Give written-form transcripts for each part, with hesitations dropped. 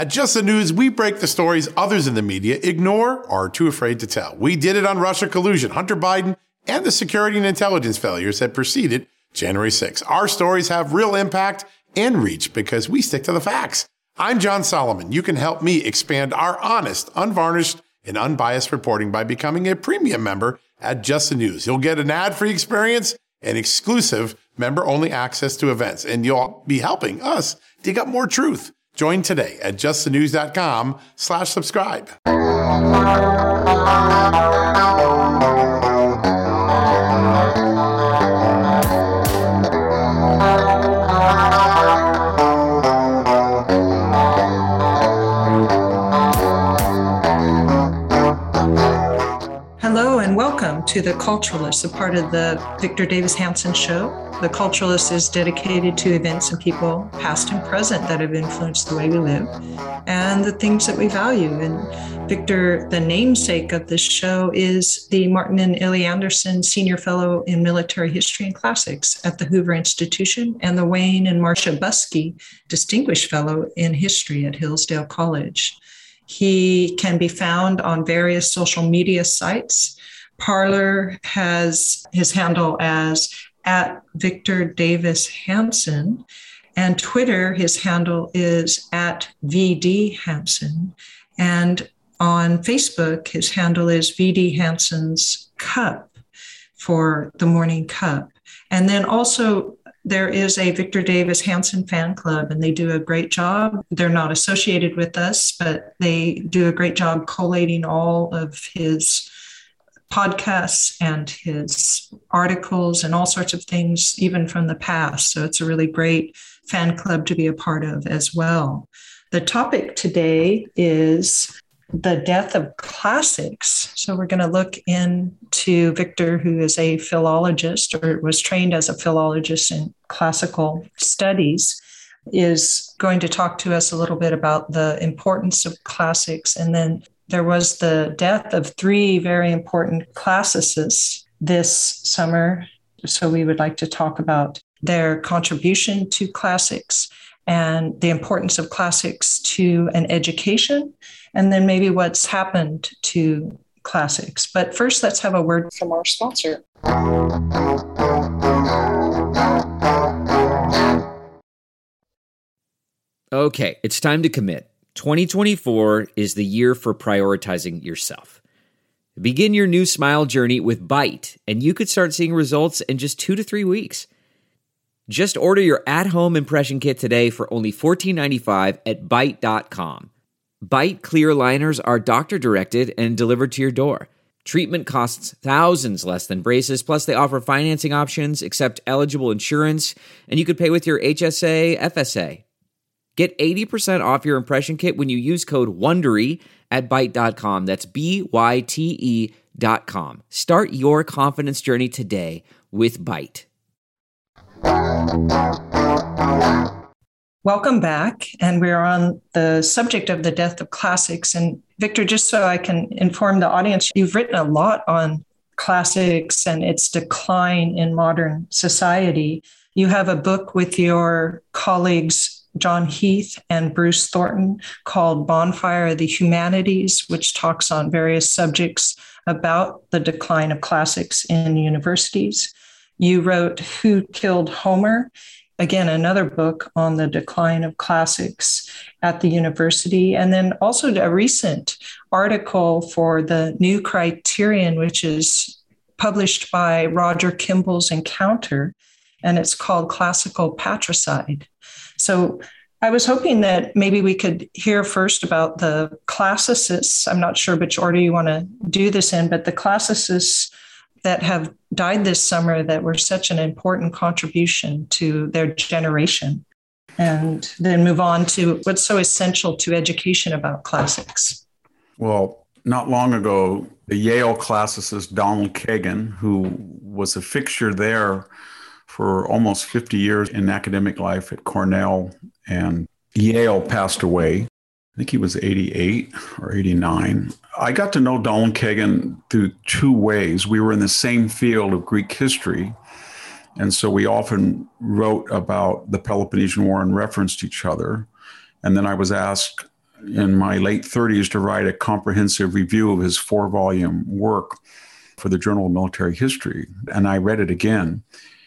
At Just the News, we break the stories others in the media ignore or are too afraid to tell. We did it on Russia collusion, Hunter Biden, and the security and intelligence failures that preceded January 6th. Our stories have real impact and reach because we stick to the facts. I'm John Solomon. You can help me expand our honest, unvarnished, and unbiased reporting by becoming a premium member at Just the News. You'll get an ad-free experience and exclusive member-only access to events, and you'll be helping us dig up more truth. Join today at justthenews.com/subscribe. Hello and welcome to The Culturalist, a part of the Victor Davis Hanson Show. The Culturalist is dedicated to events and people, past and present, that have influenced the way we live and the things that we value. And Victor, the namesake of this show, is the Martin and Illie Anderson Senior Fellow in Military History and Classics at the Hoover Institution and the Wayne and Marcia Buskey Distinguished Fellow in History at Hillsdale College. He can be found on various social media sites. Parler has his handle as @VictorDavisHanson, and Twitter, his handle is @VDHanson. And on Facebook, his handle is VD Hanson's Cup for the Morning Cup. And then also there is a Victor Davis Hanson fan club, and they do a great job. They're not associated with us, but they do a great job collating all of his podcasts and his articles and all sorts of things, even from the past. So it's a really great fan club to be a part of as well. The topic today is the death of classics. So we're going to look into Victor, who is a philologist or was trained as a philologist in classical studies, is going to talk to us a little bit about the importance of classics. And then there was the death of three very important classicists this summer. So we would like to talk about their contribution to classics and the importance of classics to an education, and then maybe what's happened to classics. But first, let's have a word from our sponsor. Okay, it's time to commit. 2024 is the year for prioritizing yourself. Begin your new smile journey with Byte, and you could start seeing results in just 2 to 3 weeks. Just order your at-home impression kit today for only $14.95 at Byte.com. Byte clear liners are doctor-directed and delivered to your door. Treatment costs thousands less than braces, plus they offer financing options, accept eligible insurance, and you could pay with your HSA, FSA. Get 80% off your impression kit when you use code WONDERY at Byte.com. That's BYTE.com. Start your confidence journey today with Byte. Welcome back. And we're on the subject of the death of classics. And Victor, just so I can inform the audience, you've written a lot on classics and its decline in modern society. You have a book with your colleagues John Heath and Bruce Thornton called Bonfire of the Humanities, which talks on various subjects about the decline of classics in universities. You wrote Who Killed Homer? Again, another book on the decline of classics at the university. And then also a recent article for the New Criterion, which is published by Roger Kimball's Encounter, and it's called Classical Patricide. So I was hoping that maybe we could hear first about the classicists. I'm not sure which order you want to do this in, but the classicists that have died this summer that were such an important contribution to their generation, and then move on to what's so essential to education about classics. Well, not long ago, the Yale classicist Donald Kagan, who was a fixture there for almost 50 years in academic life at Cornell and Yale, passed away. I think he was 88 or 89. I got to know Donald Kagan through two ways. We were in the same field of Greek history, and so we often wrote about the Peloponnesian War and referenced each other. And then I was asked in my late 30s to write a comprehensive review of his 4-volume work for the Journal of Military History. And I read it again.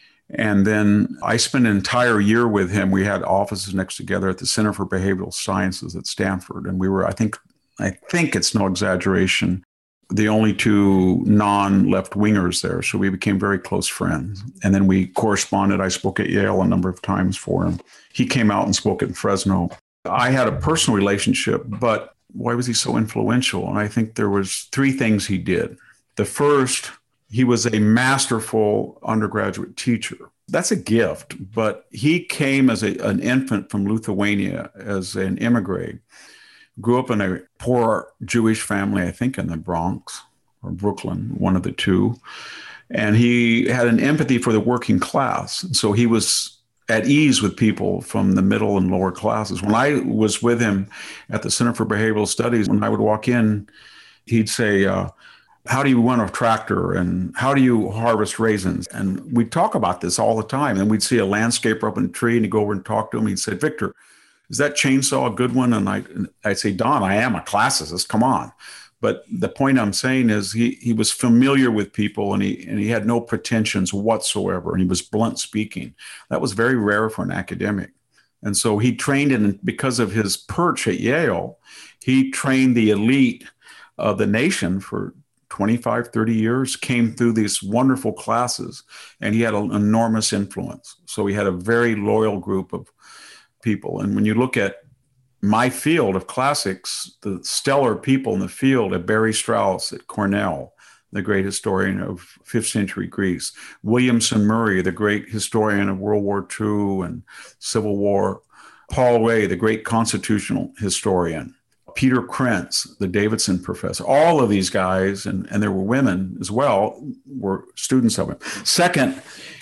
And then I spent an entire year with him. We had offices next together at the Center for Behavioral Sciences at Stanford. And we were, I think it's no exaggeration, the only two non-left wingers there. So we became very close friends. And then we corresponded. I spoke at Yale a number of times for him. He came out and spoke at Fresno. I had a personal relationship, but why was he so influential? And I think there was 3 things he did. The first, he was a masterful undergraduate teacher. That's a gift, but he came as an infant from Lithuania as an immigrant, grew up in a poor Jewish family, I think in the Bronx or Brooklyn, one of the two. And he had an empathy for the working class. So he was at ease with people from the middle and lower classes. When I was with him at the Center for Behavioral Studies, when I would walk in, he'd say, how do you run a tractor? And how do you harvest raisins? And we'd talk about this all the time. And we'd see a landscaper up in a tree and he'd go over and talk to him. He'd say, Victor, is that chainsaw a good one? And I'd say, Don, I am a classicist. Come on. But the point I'm saying is he was familiar with people and he had no pretensions whatsoever. And he was blunt speaking. That was very rare for an academic. And so he trained in, because of his perch at Yale, he trained the elite of the nation for 25, 30 years, came through these wonderful classes, and he had an enormous influence. So he had a very loyal group of people. And when you look at my field of classics, the stellar people in the field at Barry Strauss at Cornell, the great historian of 5th century Greece, Williamson Murray, the great historian of World War II and Civil War, Paul Ray, the great constitutional historian, Peter Krentz, the Davidson professor, all of these guys, and there were women as well, were students of him. Second,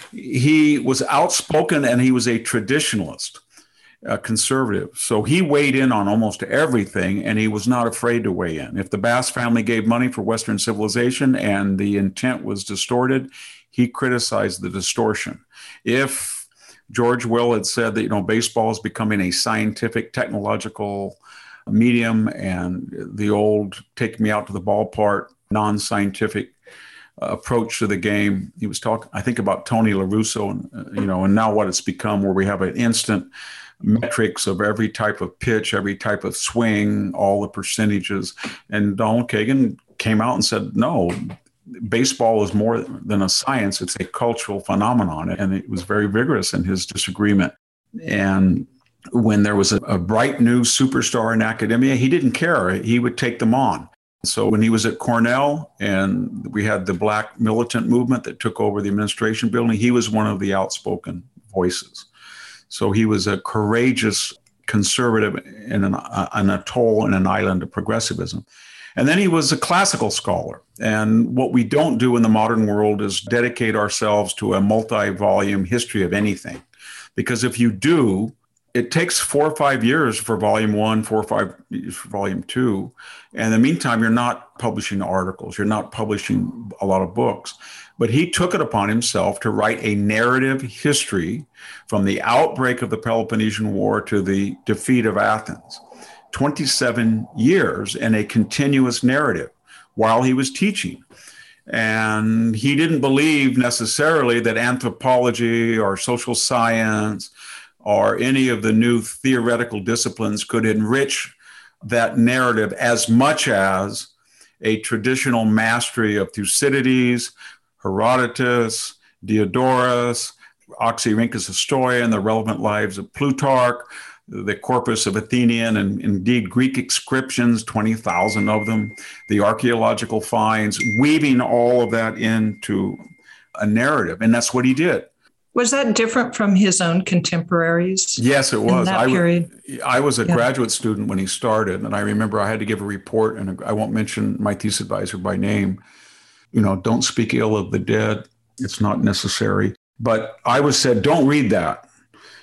he was outspoken and he was a traditionalist, a conservative. So he weighed in on almost everything, and he was not afraid to weigh in. If the Bass family gave money for Western civilization and the intent was distorted, he criticized the distortion. If George Will had said that, baseball is becoming a scientific, technological medium, and the old take me out to the ballpark, non-scientific approach to the game. He was talking, I think, about Tony La Russa, and now what it's become, where we have an instant metrics of every type of pitch, every type of swing, all the percentages. And Donald Kagan came out and said, no, baseball is more than a science. It's a cultural phenomenon. And it was very vigorous in his disagreement. And when there was a bright new superstar in academia, he didn't care. He would take them on. So when he was at Cornell and we had the Black militant movement that took over the administration building, he was one of the outspoken voices. So he was a courageous conservative in an atoll in an island of progressivism. And then he was a classical scholar. And what we don't do in the modern world is dedicate ourselves to a multi-volume history of anything. Because if you do, it takes 4 or 5 years for volume 1, 4 or 5 years for volume 2. And in the meantime, you're not publishing articles. You're not publishing a lot of books. But he took it upon himself to write a narrative history from the outbreak of the Peloponnesian War to the defeat of Athens. 27 years in a continuous narrative while he was teaching. And he didn't believe necessarily that anthropology or social science or any of the new theoretical disciplines could enrich that narrative as much as a traditional mastery of Thucydides, Herodotus, Diodorus, Oxyrhynchus Historian, the relevant lives of Plutarch, the corpus of Athenian and indeed Greek inscriptions, 20,000 of them, the archaeological finds, weaving all of that into a narrative. And that's what he did. Was that different from his own contemporaries? Yes, it was. I was a Yeah. graduate student when he started, and I remember I had to give a report, and I won't mention my thesis advisor by name. Don't speak ill of the dead. It's not necessary. But I was said, don't read that.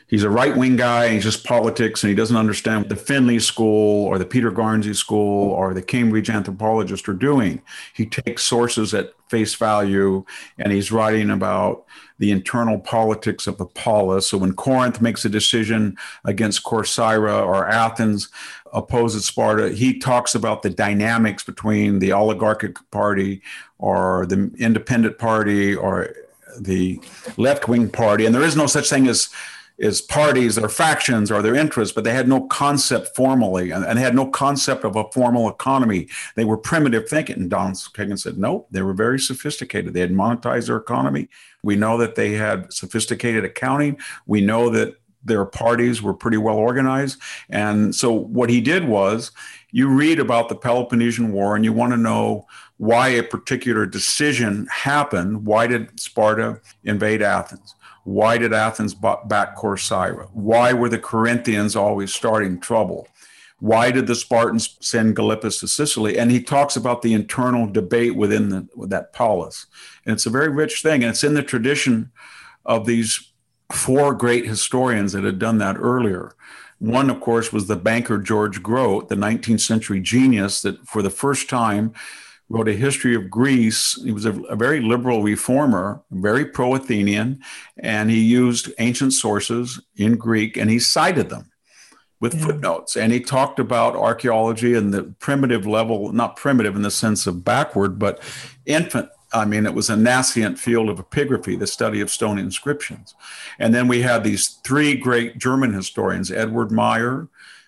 He's a right-wing guy. He's just politics, and he doesn't understand what the Finley School or the Peter Garnsey School or the Cambridge anthropologists are doing. He takes sources at face value, and he's writing about the internal politics of the polis. So when Corinth makes a decision against Corcyra, or Athens opposes Sparta, he talks about the dynamics between the oligarchic party or the independent party or the left-wing party. And there is no such thing as parties or factions or their interests, but they had no concept formally, and they had no concept of a formal economy. They were primitive thinking. And Donald Kagan said, no, they were very sophisticated. They had monetized their economy. We know that they had sophisticated accounting. We know that their parties were pretty well organized. And so what he did was, you read about the Peloponnesian War and you want to know why a particular decision happened. Why did Sparta invade Athens? Why did Athens back Corcyra? Why were the Corinthians always starting trouble? Why did the Spartans send Gylippus to Sicily? And he talks about the internal debate within that polis. And it's a very rich thing. And it's in the tradition of these four great historians that had done that earlier. One, of course, was the banker George Grote, the 19th century genius that for the first time wrote a history of Greece. He was a very liberal reformer, very pro-Athenian, and he used ancient sources in Greek, and he cited them with footnotes. And he talked about archaeology and the primitive level, not primitive in the sense of backward, but infant. I mean, it was a nascent field of epigraphy, the study of stone inscriptions. And then we had these three great German historians, Edward Meyer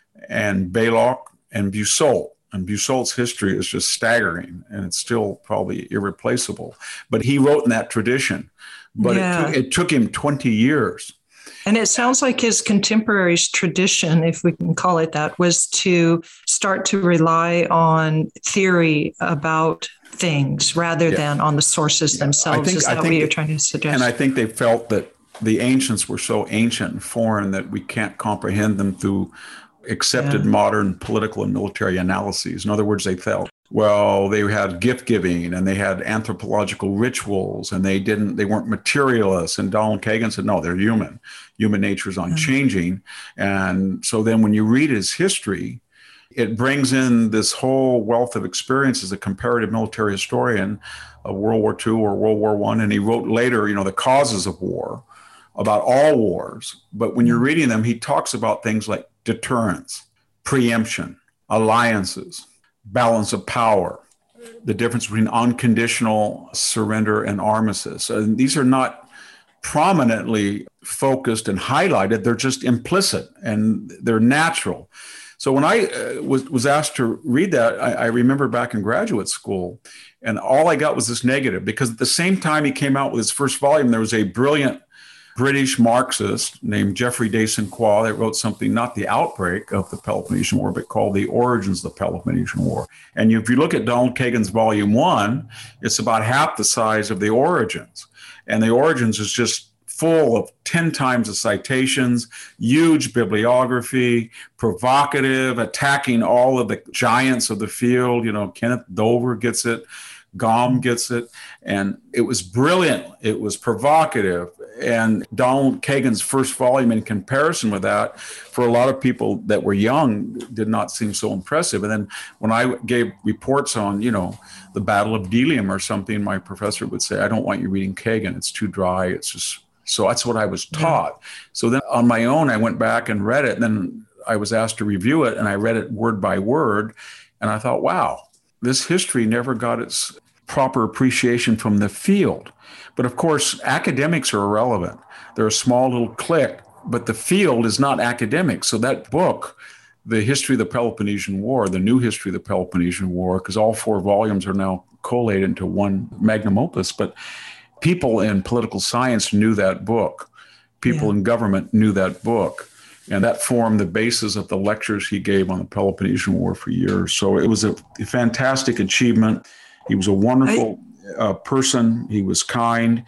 and Baylock and Busolt. And Busolt's history is just staggering, and it's still probably irreplaceable. But he wrote in that tradition. But it took him 20 years. And it sounds like his contemporaries' tradition, if we can call it that, was to start to rely on theory about things rather than on the sources themselves. Is that what you're trying to suggest? And I think they felt that the ancients were so ancient and foreign that we can't comprehend them through accepted modern political and military analyses. In other words, they felt, well, they had gift giving and they had anthropological rituals and they weren't materialists. And Donald Kagan said, no, they're human. Human nature is unchanging. And so then when you read his history, it brings in this whole wealth of experience as a comparative military historian of World War II or World War I. And he wrote later, the causes of war, about all wars. But when you're reading them, he talks about things like deterrence, preemption, alliances, balance of power, the difference between unconditional surrender and armistice. And these are not prominently focused and highlighted. They're just implicit and they're natural. So when I was asked to read that, I remember back in graduate school, and all I got was this negative, because at the same time he came out with his first volume, there was a brilliant British Marxist named Geoffrey de Saint-Croix that wrote something, not the outbreak of the Peloponnesian War, but called The Origins of the Peloponnesian War. And if you look at Donald Kagan's volume 1, it's about half the size of The Origins. And The Origins is just full of 10 times the citations, huge bibliography, provocative, attacking all of the giants of the field. Kenneth Dover gets it. Gaume gets it. And it was brilliant. It was provocative. And Donald Kagan's first volume, in comparison with that, for a lot of people that were young, did not seem so impressive. And then when I gave reports on, the Battle of Delium or something, my professor would say, I don't want you reading Kagan. It's too dry. It's just, so that's what I was taught. So then on my own, I went back and read it. And then I was asked to review it, and I read it word by word. And I thought, wow, this history never got its proper appreciation from the field. But of course, academics are irrelevant. They're a small little clique, but the field is not academic. So that book, The History of the Peloponnesian War, the new history of the Peloponnesian War, because all 4 volumes are now collated into one magnum opus, but people in political science knew that book. People in government knew that book. And that formed the basis of the lectures he gave on the Peloponnesian War for years. So it was a fantastic achievement. He was a wonderful person. He was kind.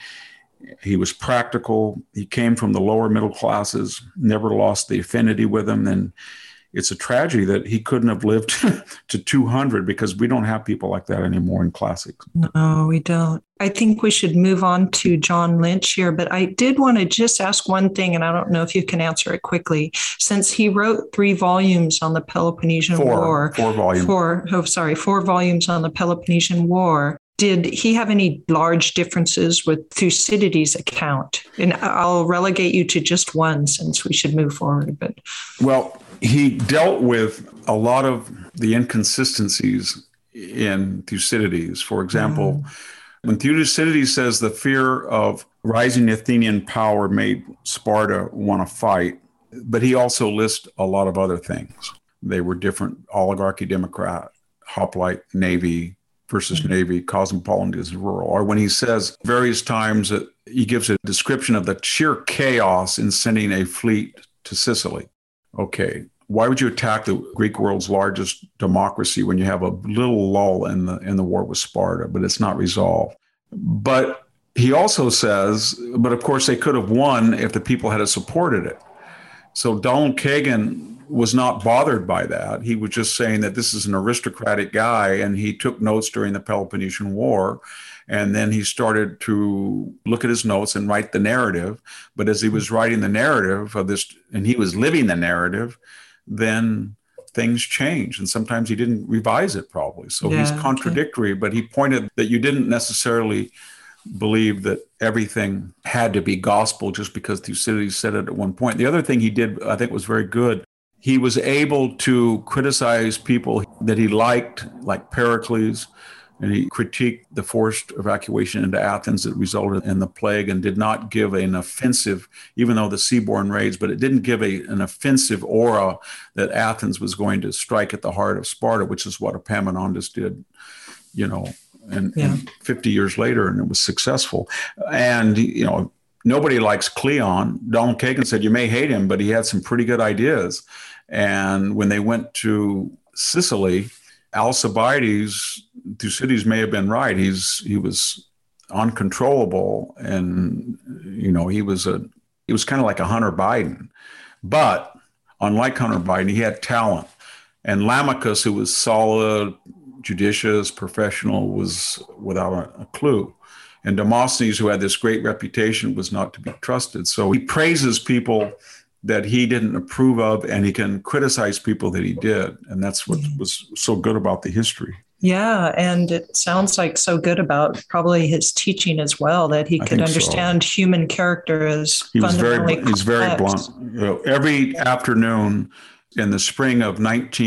He was practical. He came from the lower middle classes, never lost the affinity with them. And it's a tragedy that he couldn't have lived to 200, because we don't have people like that anymore in classics. No, we don't. I think we should move on to John Lynch here, but I did want to just ask one thing, and I don't know if you can answer it quickly. Since he wrote 3 volumes on the Peloponnesian War. 4 volumes. 4 volumes on the Peloponnesian War. Did he have any large differences with Thucydides' account? And I'll relegate you to just one, since we should move forward. But well, he dealt with a lot of the inconsistencies in Thucydides. For example, when Thucydides says the fear of rising Athenian power made Sparta want to fight, but he also lists a lot of other things. They were different: oligarchy, democrat, hoplite, navy versus navy, cosmopolitan is rural. Or when he says various times that he gives a description of the sheer chaos in sending a fleet to Sicily. Okay, why would you attack the Greek world's largest democracy when you have a little lull in the war with Sparta, but it's not resolved? But he also says, but of course they could have won if the people had supported it. So Donald Kagan was not bothered by that. He was just saying that this is an aristocratic guy, and he took notes during the Peloponnesian War. And then he started to look at his notes and write the narrative. But as he was writing the narrative of this, and he was living the narrative, then things changed. And sometimes he didn't revise it probably. So he's contradictory, but he pointed that you didn't necessarily believe that everything had to be gospel just because Thucydides said it at one point. The other thing he did, I think, was very good. He was able to criticize people that he liked, like Pericles, and he critiqued the forced evacuation into Athens that resulted in the plague, and did not give an offensive, even though the seaborne raids, but it didn't give an offensive aura that Athens was going to strike at the heart of Sparta, which is what Epaminondas did, and 50 years later, and it was successful. And, nobody likes Cleon. Donald Kagan said, you may hate him, but he had some pretty good ideas. And when they went to Sicily, Alcibiades, Thucydides may have been right. He was uncontrollable, and he was kind of like a Hunter Biden. But unlike Hunter Biden, he had talent. And Lamachus, who was solid, judicious, professional, was without a clue. And Demosthenes, who had this great reputation, was not to be trusted. So he praises people that he didn't approve of, and he can criticize people that he did. And that's what was so good about the history. Yeah, and it sounds like so good about probably his teaching as well, that he could understand human character as fundamentally complex. He's very blunt. Every afternoon in the spring of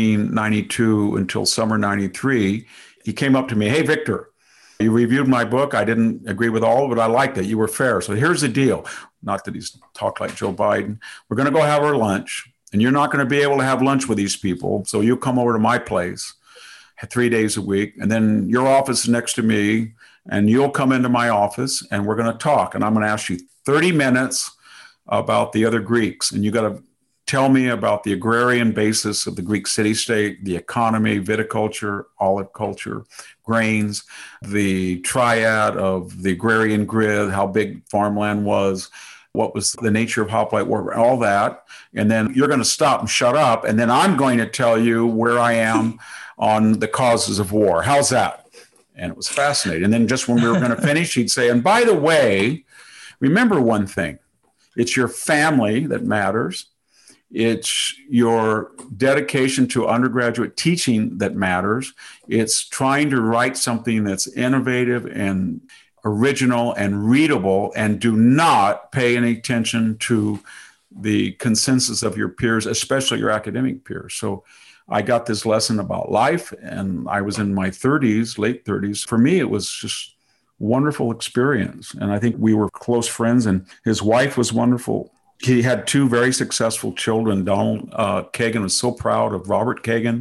1992 until summer 93, he came up to me, hey, Victor, you reviewed my book. I didn't agree with all of it. I liked it. You were fair. So here's the deal. Not that he's talked like Joe Biden. We're going to go have our lunch, and you're not going to be able to have lunch with these people. So you'll come over to my place 3 days a week, and then your office is next to me, and you'll come into my office, and we're going to talk. And I'm going to ask you 30 minutes about the other Greeks. And you got to tell me about the agrarian basis of the Greek city-state, the economy, viticulture, olive culture, grains, the triad of the agrarian grid, how big farmland was, what was the nature of hoplite warfare, all that. And then you're going to stop and shut up. And then I'm going to tell you where I am on the causes of war. How's that? And it was fascinating. And then just when we were going to finish, he'd say, and by the way, remember one thing, it's your family that matters. It's your dedication to undergraduate teaching that matters. It's trying to write something that's innovative and original and readable, and do not pay any attention to the consensus of your peers, especially your academic peers. So I got this lesson about life, and I was in my 30s, late 30s. For me, it was just a wonderful experience. And I think we were close friends, and his wife was wonderful. He had 2 very successful children. Donald Kagan was so proud of Robert Kagan,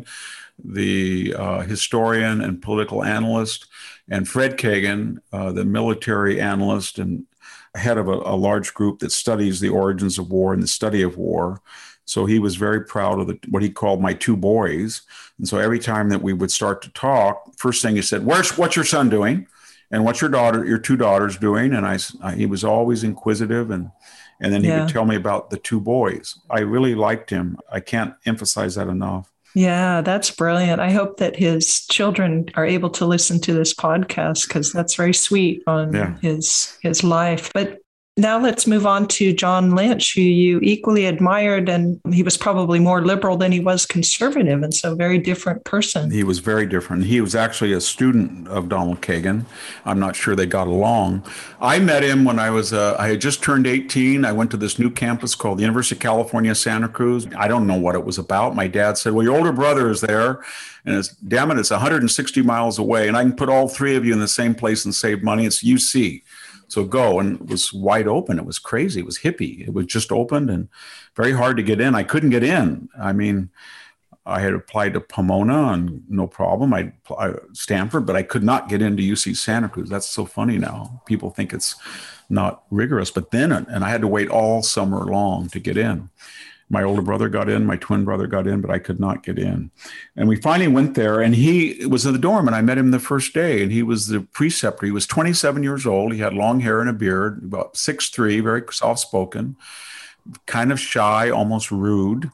the historian and political analyst, and Fred Kagan, the military analyst and head of a large group that studies the origins of war and the study of war. So he was very proud of what he called my 2 boys. And so every time that we would start to talk, first thing he said, what's your son doing? And what's your 2 daughters doing? And he was always inquisitive, and And then he would tell me about the two boys. I really liked him. I can't emphasize that enough. Yeah, that's brilliant. I hope that his children are able to listen to this podcast, because that's very sweet on his life. But now let's move on to John Lynch, who you equally admired, and he was probably more liberal than he was conservative, and so very different person. He was very different. He was actually a student of Donald Kagan. I'm not sure they got along. I met him when I had just turned 18. I went to this new campus called the University of California, Santa Cruz. I don't know what it was about. My dad said, well, your older brother is there, and it's 160 miles away, and I can put all three of you in the same place and save money. It's UC. So go. And it was wide open. It was crazy. It was hippie. It was just opened and very hard to get in. I couldn't get in. I mean, I had applied to Pomona and no problem. I applied Stanford, but I could not get into UC Santa Cruz. That's so funny now. People think it's not rigorous, but then, and I had to wait all summer long to get in. My older brother got in, my twin brother got in, but I could not get in. And we finally went there, and he was in the dorm, and I met him the first day, and he was the preceptor. He was 27 years old. He had long hair and a beard, about 6'3", very soft-spoken, kind of shy, almost rude.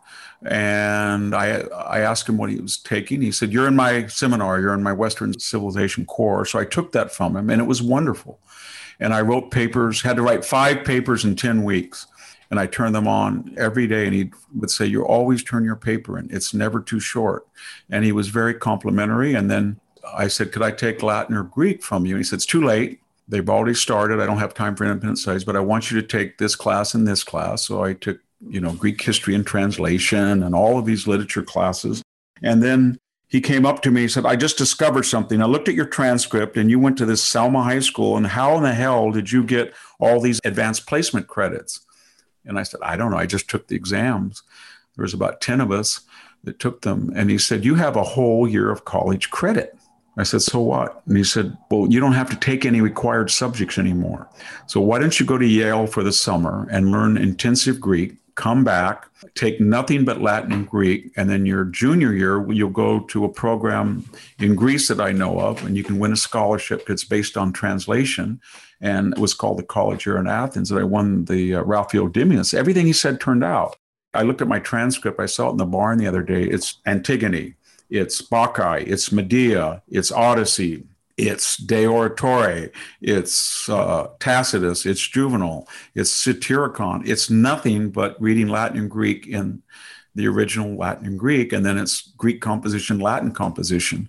And I asked him what he was taking. He said, you're in my seminar, you're in my Western Civilization course. So I took that from him, and it was wonderful. And I wrote papers, had to write 5 papers in 10 weeks. And I turned them on every day, and he would say, you always turn your paper in. It's never too short. And he was very complimentary. And then I said, could I take Latin or Greek from you? And he said, it's too late. They've already started. I don't have time for independent studies, but I want you to take this class and this class. So I took, Greek history and translation and all of these literature classes. And then he came up to me and said, I just discovered something. I looked at your transcript, and you went to this Selma High School. And how in the hell did you get all these advanced placement credits? And I said, I don't know. I just took the exams. There was about 10 of us that took them. And he said, you have a whole year of college credit. I said, so what? And he said, well, you don't have to take any required subjects anymore. So why don't you go to Yale for the summer and learn intensive Greek, come back, take nothing but Latin and Greek, and then your junior year, you'll go to a program in Greece that I know of, and you can win a scholarship that's based on translation. And it was called the College Year in Athens, and I won the Ralphio Dimius. Everything he said turned out. I looked at my transcript. I saw it in the barn the other day. It's Antigone, it's Bacchae, it's Medea, it's Odyssey, it's De Oratore, it's Tacitus, it's Juvenal, it's Satyricon. It's nothing but reading Latin and Greek in the original Latin and Greek, and then it's Greek composition, Latin composition.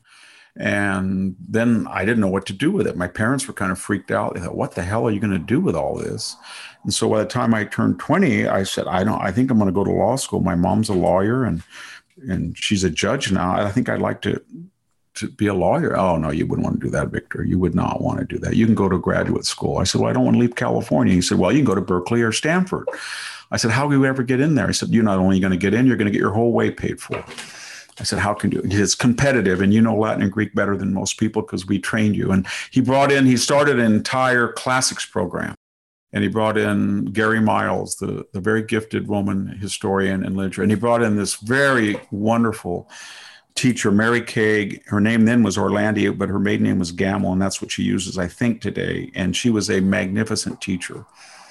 And then I didn't know what to do with it. My parents were kind of freaked out. They thought, what the hell are you going to do with all this? And so by the time I turned 20, I said, I think I'm going to go to law school. My mom's a lawyer, and she's a judge now. I think I'd like to be a lawyer. Oh, no, you wouldn't want to do that, Victor. You would not want to do that. You can go to graduate school. I said, well, I don't want to leave California. He said, well, you can go to Berkeley or Stanford. I said, how will you ever get in there? He said, you're not only going to get in, you're going to get your whole way paid for. I said, how can you? It's competitive, and you know Latin and Greek better than most people because we trained you. And he started an entire classics program. And he brought in Gary Miles, the very gifted Roman historian and literature. And he brought in this very wonderful teacher, Mary Kaag. Her name then was Orlandi, but her maiden name was Gamble, and that's what she uses, I think, today. And she was a magnificent teacher,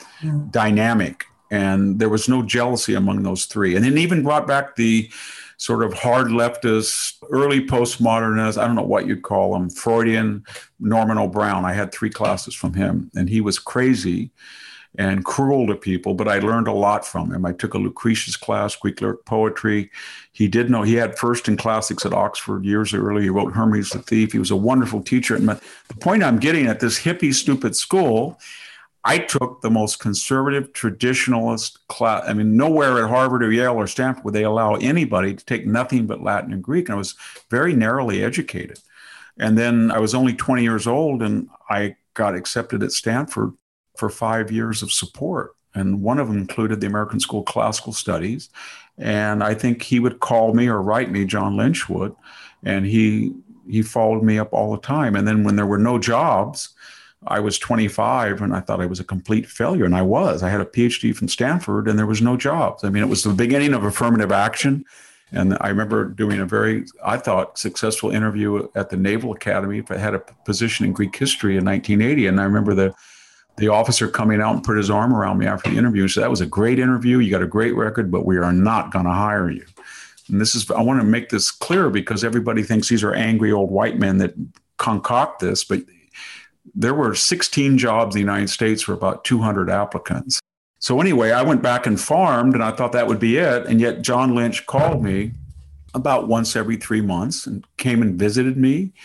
dynamic. And there was no jealousy among those three. And then even brought back the sort of hard leftist, early postmodernist, I don't know what you'd call him, Freudian, Norman O'Brien. I had 3 classes from him, and he was crazy and cruel to people, but I learned a lot from him. I took a Lucretius class, Greek lyric poetry. He had first in classics at Oxford years earlier. He wrote Hermes the Thief. He was a wonderful teacher. And the point I'm getting at, this hippie, stupid school, I took the most conservative, traditionalist class. I mean, nowhere at Harvard or Yale or Stanford would they allow anybody to take nothing but Latin and Greek. And I was very narrowly educated. And then I was only 20 years old, and I got accepted at Stanford for 5 years of support. And one of them included the American School of Classical Studies. And I think he would call me or write me, John Lynch would, and he followed me up all the time. And then when there were no jobs, I was 25 and I thought I was a complete failure. And I was. I had a PhD from Stanford and there was no jobs. I mean, it was the beginning of affirmative action. And I remember doing a very, I thought, successful interview at the Naval Academy. I had a position in Greek history in 1980. And I remember the the officer coming out and put his arm around me after the interview and said, that was a great interview. You got a great record, but we are not going to hire you. And I want to make this clear because everybody thinks these are angry old white men that concoct this, but there were 16 jobs in the United States for about 200 applicants. So anyway, I went back and farmed, and I thought that would be it. And yet John Lynch called me about once every 3 months and came and visited me.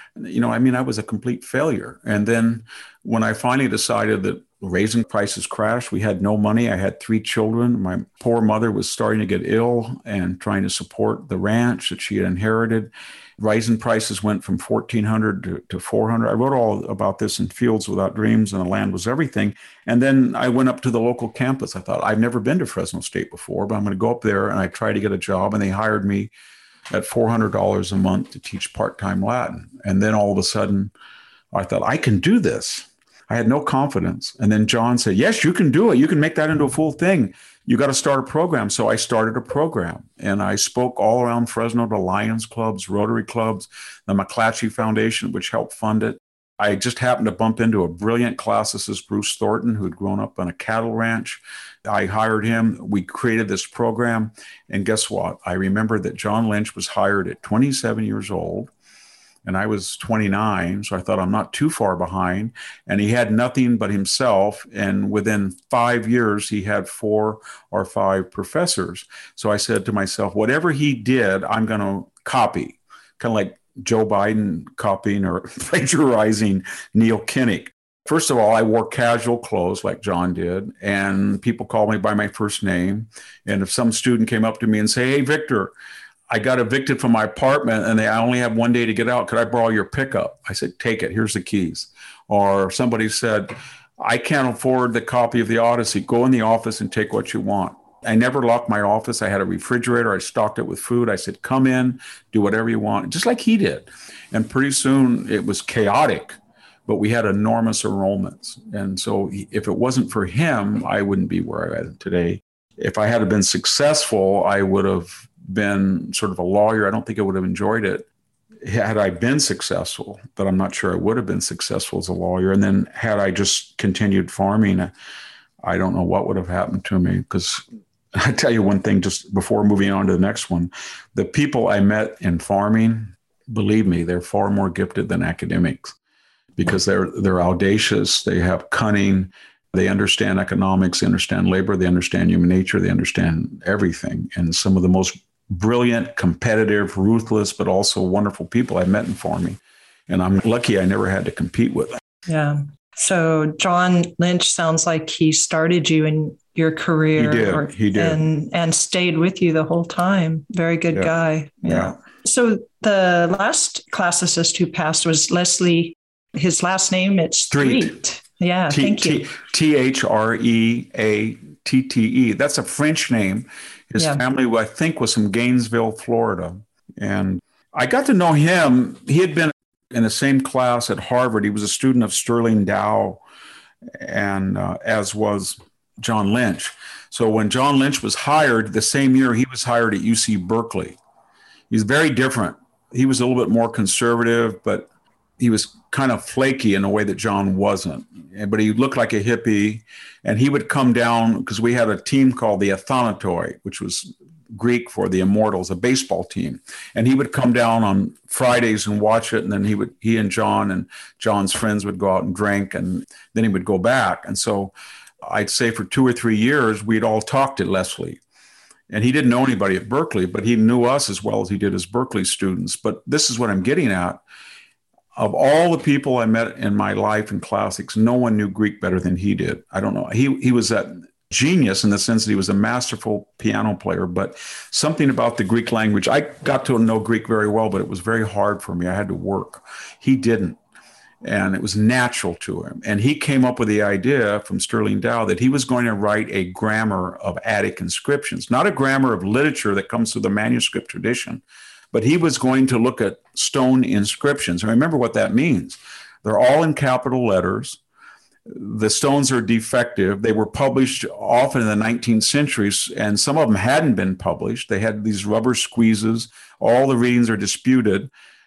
I was a complete failure. And then when I finally decided that raising prices crashed, we had no money. I had 3 children. My poor mother was starting to get ill and trying to support the ranch that she had inherited. Rising prices went from $1,400 to $400. I wrote all about this in Fields Without Dreams, and The Land Was Everything. And then I went up to the local campus. I thought, I've never been to Fresno State before, but I'm going to go up there. And I tried to get a job, and they hired me at $400 a month to teach part-time Latin. And then all of a sudden, I thought, I can do this. I had no confidence. And then John said, yes, you can do it. You can make that into a full thing. You got to start a program. So I started a program, and I spoke all around Fresno to Lions clubs, Rotary clubs, the McClatchy Foundation, which helped fund it. I just happened to bump into a brilliant classicist, Bruce Thornton, who had grown up on a cattle ranch. I hired him. We created this program. And guess what? I remember that John Lynch was hired at 27 years old, and I was 29. So I thought, I'm not too far behind. And he had nothing but himself. And within 5 years, he had 4 or 5 professors. So I said to myself, whatever he did, I'm going to copy, kind of like Joe Biden copying or plagiarizing Neil Kinnock. First of all, I wore casual clothes like John did, and people called me by my first name. And if some student came up to me and say, hey, Victor, I got evicted from my apartment and I only have 1 day to get out. Could I borrow your pickup? I said, take it. Here's the keys. Or somebody said, I can't afford the copy of the Odyssey. Go in the office and take what you want. I never locked my office. I had a refrigerator. I stocked it with food. I said, come in, do whatever you want, just like he did. And pretty soon it was chaotic, but we had enormous enrollments. And so if it wasn't for him, I wouldn't be where I am today. If I had been successful, I would have been sort of a lawyer. I don't think I would have enjoyed it had I been successful, but I'm not sure I would have been successful as a lawyer. And then had I just continued farming, I don't know what would have happened to me. Because I tell you one thing, just before moving on to the next one, the people I met in farming, believe me, they're far more gifted than academics because they're audacious, they have cunning, they understand economics, they understand labor, they understand human nature, they understand everything. And some of the most brilliant, competitive, ruthless, but also wonderful people I met in farming. And I'm lucky I never had to compete with them. Yeah. So John Lynch sounds like he started you in your career. He did. And stayed with you the whole time. Very good guy. Yeah. So the last classicist who passed was Leslie. His last name, it's Threatte. Yeah, thank you. Threatte. That's a French name. His family, I think, was from Gainesville, Florida. And I got to know him. He had been in the same class at Harvard. He was a student of Sterling Dow, and as was John Lynch. So when John Lynch was hired, the same year he was hired at UC Berkeley. He's very different. He was a little bit more conservative, but he was kind of flaky in a way that John wasn't. But he looked like a hippie, and he would come down because we had a team called the Athanatoi, which was Greek for the Immortals, a baseball team. And he would come down on Fridays and watch it. And then he and John and John's friends would go out and drink, and then he would go back. And so I'd say for 2 or 3 years, we'd all talked to Leslie. And he didn't know anybody at Berkeley, but he knew us as well as he did his Berkeley students. But this is what I'm getting at. Of all the people I met in my life in classics, no one knew Greek better than he did. I don't know. He was that genius in the sense that he was a masterful piano player, but something about the Greek language, I got to know Greek very well, but it was very hard for me. I had to work. He didn't. And it was natural to him. And he came up with the idea from Sterling Dow that he was going to write a grammar of Attic inscriptions, not a grammar of literature that comes through the manuscript tradition, but he was going to look at stone inscriptions. And remember what that means. They're all in capital letters. The stones are defective. They were published often in the 19th century, and some of them hadn't been published. They had these rubber squeezes. All the readings are disputed.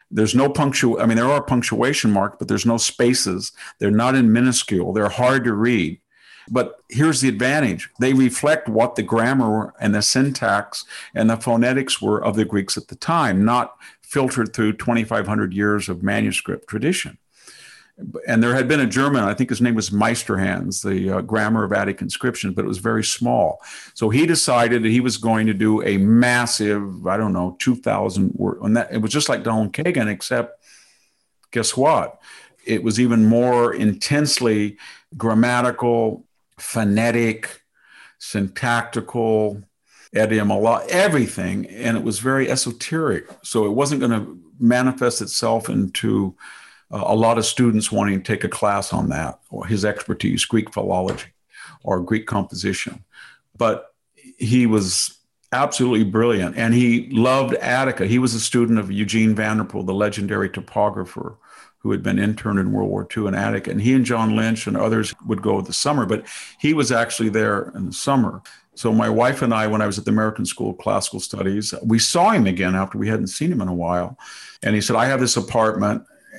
There's no I mean, there are punctuation marks, but there's no spaces. They're not in minuscule. They're hard to read. But here's the advantage. They reflect what the grammar and the syntax and the phonetics were of the Greeks at the time, not filtered through 2,500 years of manuscript tradition. And there had been a German, I think his name was Meisterhans, the grammar of Attic inscriptions, but it was very small. So he decided that he was going to do a massive, 2,000 word. And that, it was just like Donald Kagan, except guess what? It was even more intensely grammatical, phonetic, syntactical, etymological, everything. And it was very esoteric. So it wasn't going to manifest itself into a lot of students wanting to take a class on that, or his expertise, Greek philology or Greek composition. But he was absolutely brilliant, and he loved Attica. He was a student of Eugene Vanderpool, the legendary topographer who had been interned in World War II in Attica. And he and John Lynch and others would go in the summer, but he was actually there in the summer. So my wife and I, when I was at the American School of Classical Studies, we saw him again after we hadn't seen him in a while. And he said, I have this apartment,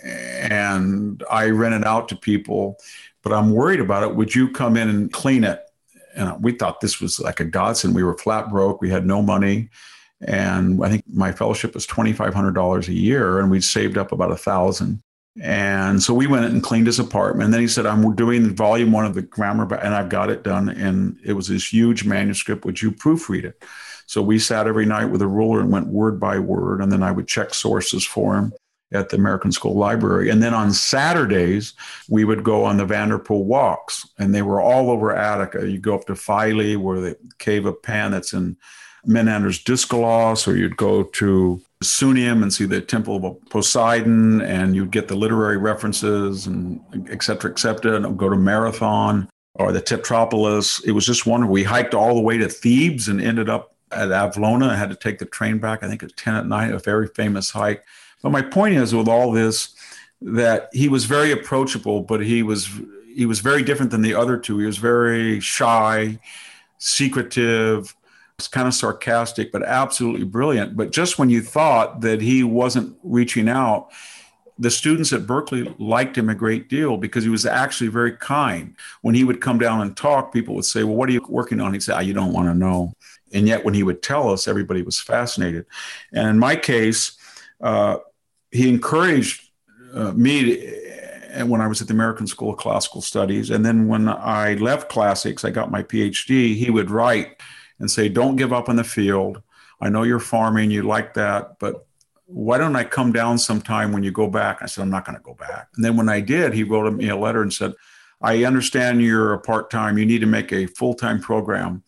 and I rent it out to people, but I'm worried about it. Would you come in and clean it? And we thought this was like a godsend. We were flat broke. We had no money. And I think my fellowship was $2,500 a year, and we'd saved up about $1,000. And so we went in and cleaned his apartment. And then he said, I'm doing volume 1 of the grammar, and I've got it done. And it was this huge manuscript. Would you proofread it? So we sat every night with a ruler and went word by word. And then I would check sources for him at the American School Library. And then on Saturdays, we would go on the Vanderpool walks, and they were all over Attica. You go up to Philae, where the cave of Pan that's in Menander's Dyskolos, or you'd go to Sunium and see the Temple of Poseidon, and you'd get the literary references, and et cetera, and go to Marathon or the Tetrapolis. It was just wonderful. We hiked all the way to Thebes and ended up at Avlona. I had to take the train back, I think at 10 at night, a very famous hike. But my point is, with all this, that he was very approachable, but he was very different than the other two. He was very shy, secretive, kind of sarcastic, but absolutely brilliant. But just when you thought that he wasn't reaching out, the students at Berkeley liked him a great deal because he was actually very kind. When he would come down and talk, people would say, well, what are you working on? He'd say, you don't want to know. And yet when he would tell us, everybody was fascinated. And in my case, he encouraged me when I was at the American School of Classical Studies. And then when I left classics, I got my PhD, he would write and say, don't give up in the field. I know you're farming, you like that, but why don't I come down sometime when you go back? I said, I'm not going to go back. And then when I did, he wrote me a letter and said, I understand you're a part-time, you need to make a full-time program.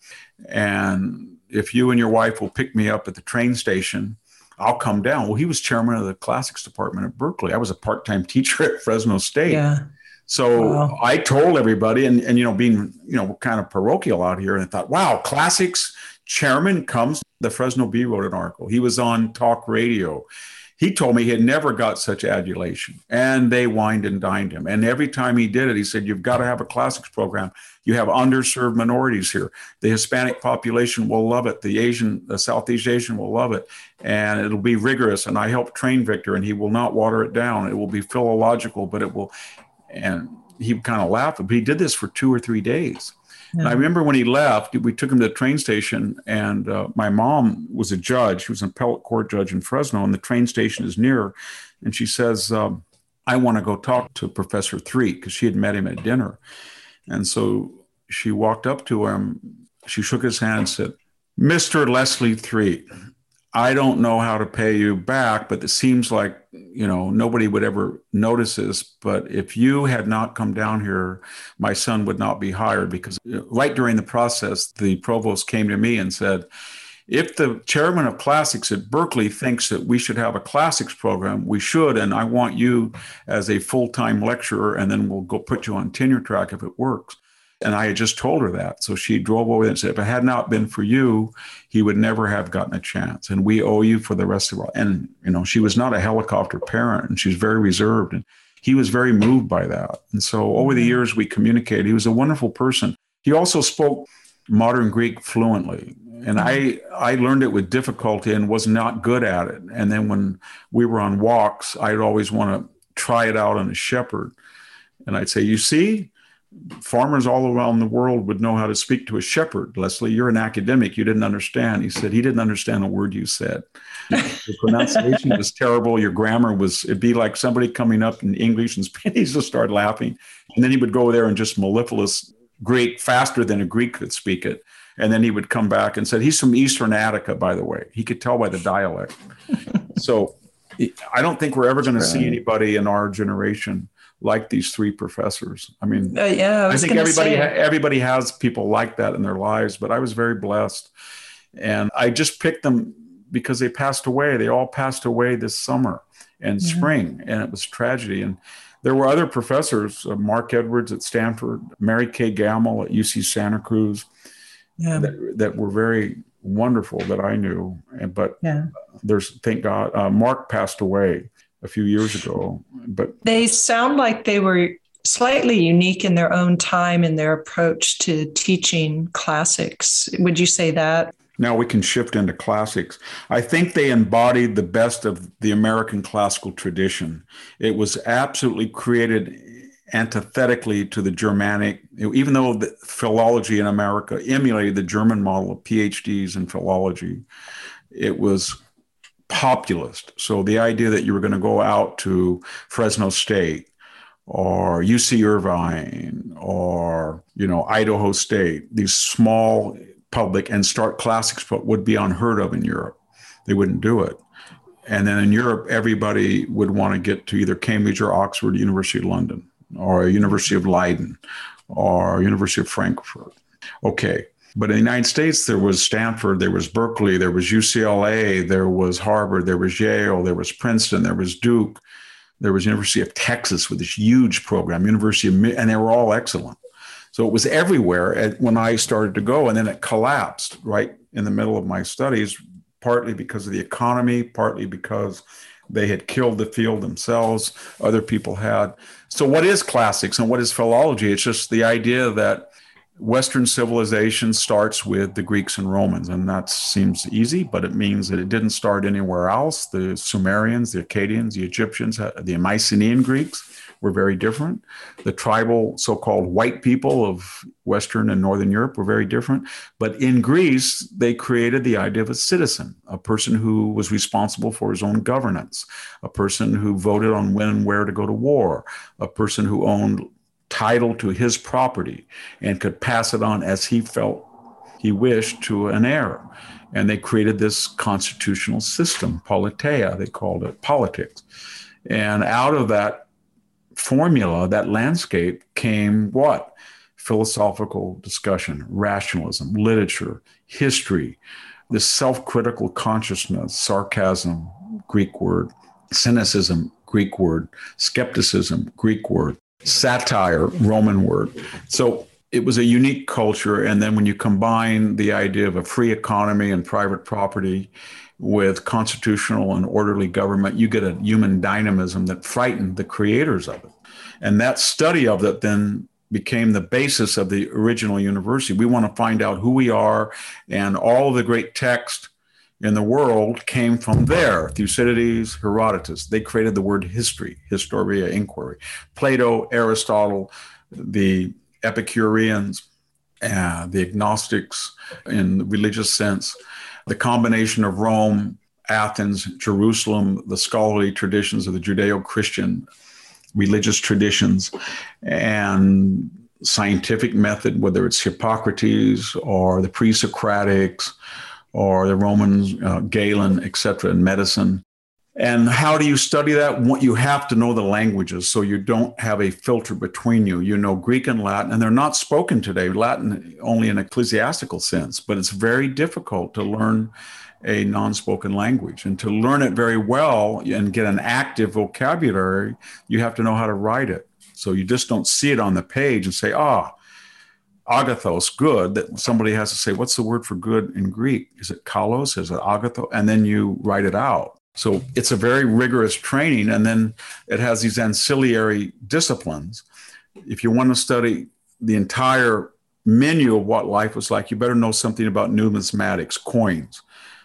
And if you and your wife will pick me up at the train station, I'll come down. Well, he was chairman of the classics department at Berkeley. I was a part-time teacher at Fresno State. Yeah. So wow. I told everybody, and being, kind of parochial out here, and I thought, wow, classics chairman comes. The Fresno Bee wrote an article. He was on talk radio. He told me he had never got such adulation, and they wined and dined him. And every time he did it, he said, you've got to have a classics program. You have underserved minorities here. The Hispanic population will love it. The Southeast Asian will love it. And it'll be rigorous. And I helped train Victor, and he will not water it down. It will be philological, but it will. And he kind of laughed, but he did this for 2 or 3 days. Yeah. And I remember when he left, we took him to the train station, and my mom was a judge. She was an appellate court judge in Fresno, and the train station is near. And she says, I want to go talk to Professor Threet, because she had met him at dinner. And so she walked up to him. She shook his hand and said, Mr. Leslie Threet, I don't know how to pay you back, but it seems like, nobody would ever notice this. But if you had not come down here, my son would not be hired, because right during the process, the provost came to me and said, if the chairman of classics at Berkeley thinks that we should have a classics program, we should. And I want you as a full-time lecturer, and then we'll go put you on tenure track if it works. And I had just told her that. So she drove over there and said, if it had not been for you, he would never have gotten a chance. And we owe you for the rest of our. And, she was not a helicopter parent, and she's very reserved. And he was very moved by that. And so over the years, we communicated. He was a wonderful person. He also spoke modern Greek fluently. And I learned it with difficulty and was not good at it. And then when we were on walks, I'd always want to try it out on a shepherd. And I'd say, you see, farmers all around the world would know how to speak to a shepherd. Leslie, you're an academic. You didn't understand. He said, he didn't understand a word you said. Your pronunciation was terrible. Your grammar was, it'd be like somebody coming up in English and Spanish to start laughing. And then he would go there and just mellifluous Greek faster than a Greek could speak it. And then he would come back and said, he's from Eastern Attica, by the way. He could tell by the dialect. So I don't think we're ever going to see anybody in our generation like these three professors. I mean, I think everybody has people like that in their lives, but I was very blessed. And I just picked them because they passed away. They all passed away this summer and spring, and it was tragedy. And there were other professors, Mark Edwards at Stanford, Mary Kay Gamble at UC Santa Cruz, that were very wonderful that I knew. But there's, thank God, Mark passed away a few years ago. But they sound like they were slightly unique in their own time in their approach to teaching classics. Would you say that? Now we can shift into classics. I think they embodied the best of the American classical tradition. It was absolutely created antithetically to the Germanic, even though the philology in America emulated the German model of PhDs in philology, it was populist. So the idea that you were going to go out to Fresno State or UC Irvine or, Idaho State, these small public, and start classics would be unheard of in Europe. They wouldn't do it. And then in Europe, everybody would want to get to either Cambridge or Oxford, University of London, or University of Leiden, or University of Frankfurt. Okay. But in the United States, there was Stanford, there was Berkeley, there was UCLA, there was Harvard, there was Yale, there was Princeton, there was Duke, there was University of Texas with this huge program, and they were all excellent. So it was everywhere when I started to go, and then it collapsed right in the middle of my studies, partly because of the economy, partly because they had killed the field themselves. Other people had. So what is classics and what is philology? It's just the idea that Western civilization starts with the Greeks and Romans, and that seems easy, but it means that it didn't start anywhere else. The Sumerians, the Akkadians, the Egyptians, the Mycenaean Greeks were very different. The tribal so-called white people of Western and Northern Europe were very different. But in Greece, they created the idea of a citizen, a person who was responsible for his own governance, a person who voted on when and where to go to war, a person who owned title to his property and could pass it on as he felt he wished to an heir. And they created this constitutional system, politeia, they called it, politics. And out of that formula, that landscape, came what? Philosophical discussion, rationalism, literature, history, this self-critical consciousness, sarcasm, Greek word, cynicism, Greek word, skepticism, Greek word, satire, Roman word. So it was a unique culture. And then when you combine the idea of a free economy and private property with constitutional and orderly government, you get a human dynamism that frightened the creators of it. And that study of it then became the basis of the original university. We want to find out who we are, and all of the great text in the world came from there. Thucydides, Herodotus, they created the word history, historia, inquiry. Plato, Aristotle, the Epicureans, the agnostics in the religious sense, the combination of Rome, Athens, Jerusalem, the scholarly traditions of the Judeo-Christian religious traditions, and scientific method, whether it's Hippocrates or the pre-Socratics or the Romans, Galen, etc., in medicine. And how do you study that? You have to know the languages so you don't have a filter between you. You know Greek and Latin, and they're not spoken today. Latin only in ecclesiastical sense, but it's very difficult to learn a non-spoken language. And to learn it very well and get an active vocabulary, you have to know how to write it. So you just don't see it on the page and say, agathos, good, that somebody has to say, what's the word for good in Greek? Is it kalos? Is it agathos? And then you write it out. So it's a very rigorous training. And then it has these ancillary disciplines. If you want to study the entire menu of what life was like, you better know something about numismatics, coins.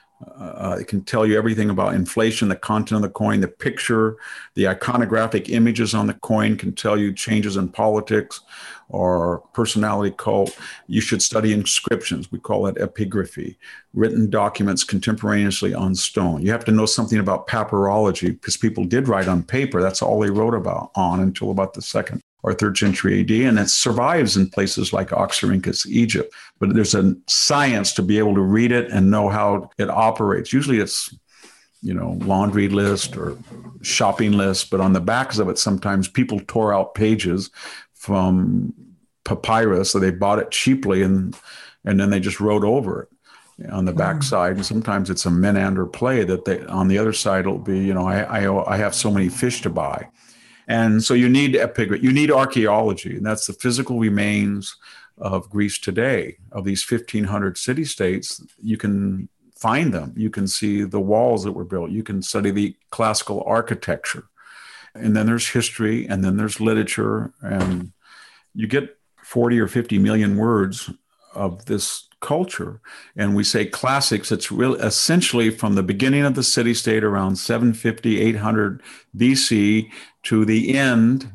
It can tell you everything about inflation, the content of the coin, the picture, the iconographic images on the coin can tell you changes in politics or personality cult. You should study inscriptions. We call it epigraphy, written documents contemporaneously on stone. You have to know something about papyrology because people did write on paper. That's all they wrote about on until about the 2nd or 3rd century AD. And it survives in places like Oxyrhynchus, Egypt. But there's a science to be able to read it and know how it operates. Usually it's, laundry list or shopping list, but on the backs of it, sometimes people tore out pages from papyrus, so they bought it cheaply and then they just wrote over it on the backside. And sometimes it's a menander play that they, on the other side, it'll be, I have so many fish to buy. And so you need epigraphy, you need archaeology, and that's the physical remains of Greece today, of these 1,500 city-states. You can find them. You can see the walls that were built. You can study the classical architecture. And then there's history, and then there's literature, and you get 40 or 50 million words of this culture. And we say classics, it's really essentially from the beginning of the city-state around 750, 800 BC to the end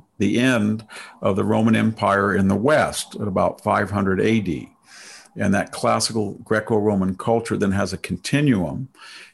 of the Roman Empire in the West at about 500 AD. And that classical Greco-Roman culture then has a continuum.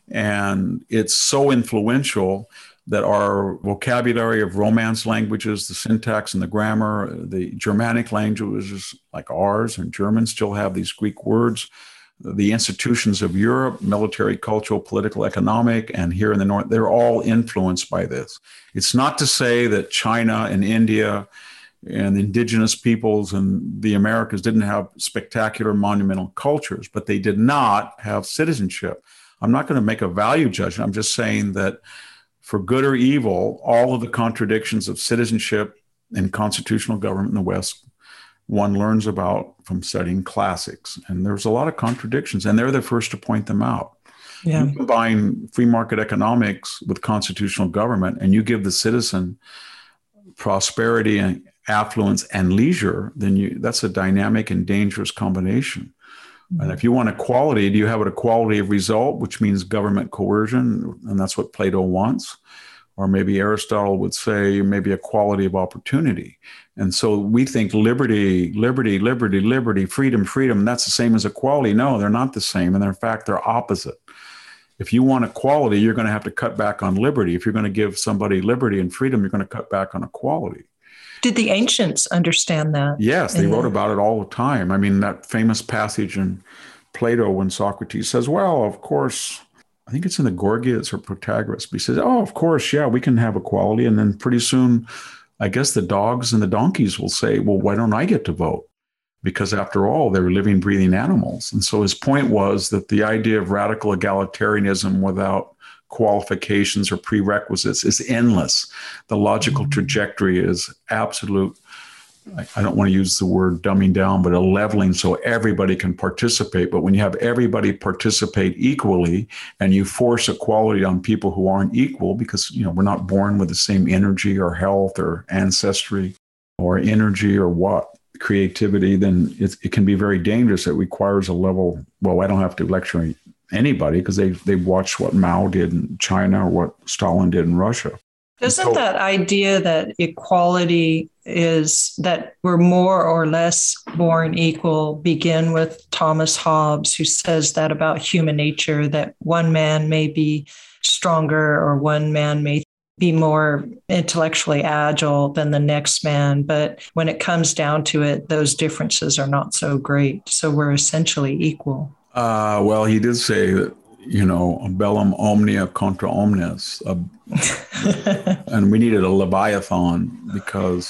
And it's so influential that our vocabulary of Romance languages, the syntax and the grammar, the Germanic languages like ours and German still have these Greek words. The institutions of Europe, military, cultural, political, economic, and here in the North, they're all influenced by this. It's not to say that China and India and indigenous peoples and the Americas didn't have spectacular monumental cultures, but they did not have citizenship. I'm not going to make a value judgment. I'm just saying that for good or evil, all of the contradictions of citizenship and constitutional government in the West, one learns about from studying classics. And there's a lot of contradictions, and they're the first to point them out. Yeah. You combine free market economics with constitutional government, and you give the citizen prosperity and affluence and leisure, then that's a dynamic and dangerous combination. And if you want equality, do you have an equality of result, which means government coercion? And that's what Plato wants. Or maybe Aristotle would say maybe equality of opportunity. And so we think liberty, liberty, liberty, liberty, freedom, freedom, that's the same as equality. No, they're not the same. And in fact, they're opposite. If you want equality, you're going to have to cut back on liberty. If you're going to give somebody liberty and freedom, you're going to cut back on equality. Did the ancients understand that? Yes, they wrote about it all the time. I mean, that famous passage in Plato when Socrates says, well, of course, I think it's in the Gorgias or Protagoras, but he says, oh, of course, yeah, we can have equality. And then pretty soon, I guess the dogs and the donkeys will say, well, why don't I get to vote? Because after all, they're living, breathing animals. And so his point was that the idea of radical egalitarianism without qualifications or prerequisites is endless. The logical trajectory is absolute. I don't want to use the word dumbing down, but a leveling so everybody can participate. But when you have everybody participate equally and you force equality on people who aren't equal, because we're not born with the same energy or health or ancestry or energy or creativity, then it can be very dangerous. It requires a level. Well, I don't have to lecture anybody because they watched what Mao did in China or what Stalin did in Russia. Doesn't that idea that equality is that we're more or less born equal begin with Thomas Hobbes, who says that about human nature, that one man may be stronger or one man may be more intellectually agile than the next man. But when it comes down to it, those differences are not so great. So we're essentially equal. Well, he did say that, bellum omnia contra omnes. And we needed a Leviathan because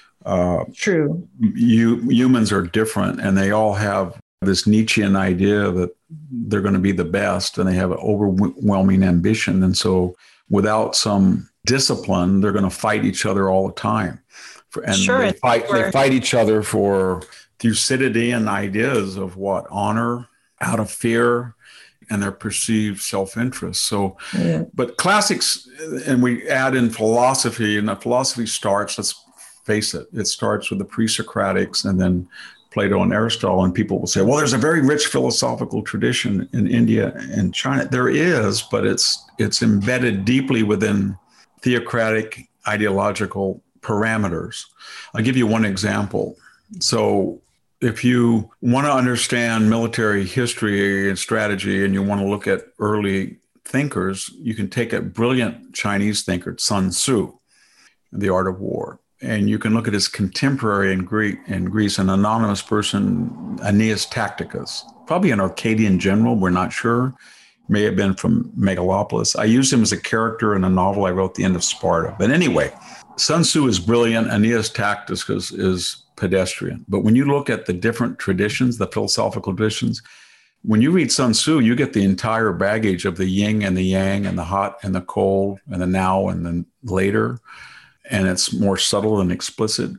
True. Humans are different, and they all have this Nietzschean idea that they're going to be the best, and they have an overwhelming ambition. And so without some discipline, they're going to fight each other all the time. And sure, they fight each other for Thucydidean ideas of what? Honor, out of fear, and their perceived self-interest. So, yeah. But classics, and we add in philosophy, and the philosophy starts, let's face it, it starts with the pre-Socratics and then Plato and Aristotle, and people will say, well, there's a very rich philosophical tradition in India and China. There is, but it's embedded deeply within theocratic ideological parameters. I'll give you one example. So if you want to understand military history and strategy, and you want to look at early thinkers, you can take a brilliant Chinese thinker, Sun Tzu, The Art of War. And you can look at his contemporary in Greece, an anonymous person, Aeneas Tacticus, probably an Arcadian general, we're not sure. May have been from Megalopolis. I used him as a character in a novel I wrote, The End of Sparta. But anyway, Sun Tzu is brilliant. Aeneas Tacticus is pedestrian. But when you look at the different traditions, the philosophical traditions, when you read Sun Tzu, you get the entire baggage of the yin and the yang and the hot and the cold and the now and the later. And it's more subtle and explicit.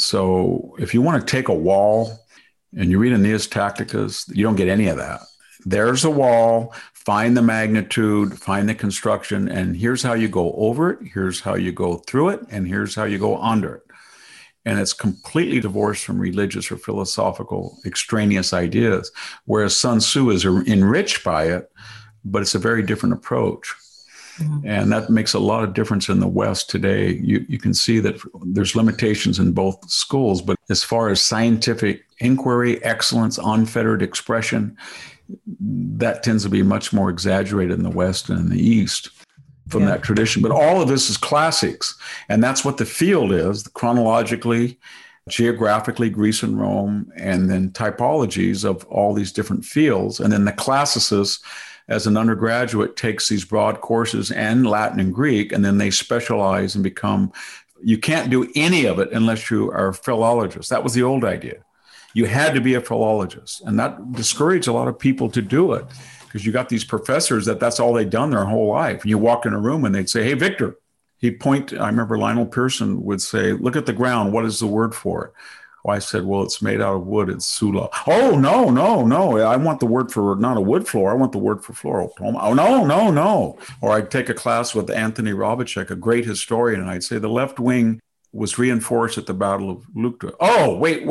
So if you want to take a wall and you read Aeneas Tacticus, you don't get any of that. There's a wall, find the magnitude, find the construction, and here's how you go over it, here's how you go through it, and here's how you go under it. And it's completely divorced from religious or philosophical extraneous ideas, whereas Sun Tzu is enriched by it, but it's a very different approach. Mm-hmm. And that makes a lot of difference in the West today. You can see that there's limitations in both schools, but as far as scientific inquiry, excellence, unfettered expression, that tends to be much more exaggerated in the West and in the East from that tradition. But all of this is classics. And that's what the field is, chronologically, geographically, Greece and Rome, and then typologies of all these different fields. And then the classicist, as an undergraduate, takes these broad courses and Latin and Greek, and then they specialize and become, you can't do any of it unless you are a philologist. That was the old idea. You had to be a philologist, and that discouraged a lot of people to do it because you got these professors that's all they'd done their whole life. And you walk in a room and they'd say, hey, Victor, I remember Lionel Pearson would say, look at the ground. What is the word for it? Well, I said, well, it's made out of wood. It's sula. Oh, no. I want the word for not a wood floor. I want the word for floral. Oh, no. Or I'd take a class with Anthony Robitschek, a great historian, and I'd say the left wing was reinforced at the Battle of Leuctra. Oh, wait.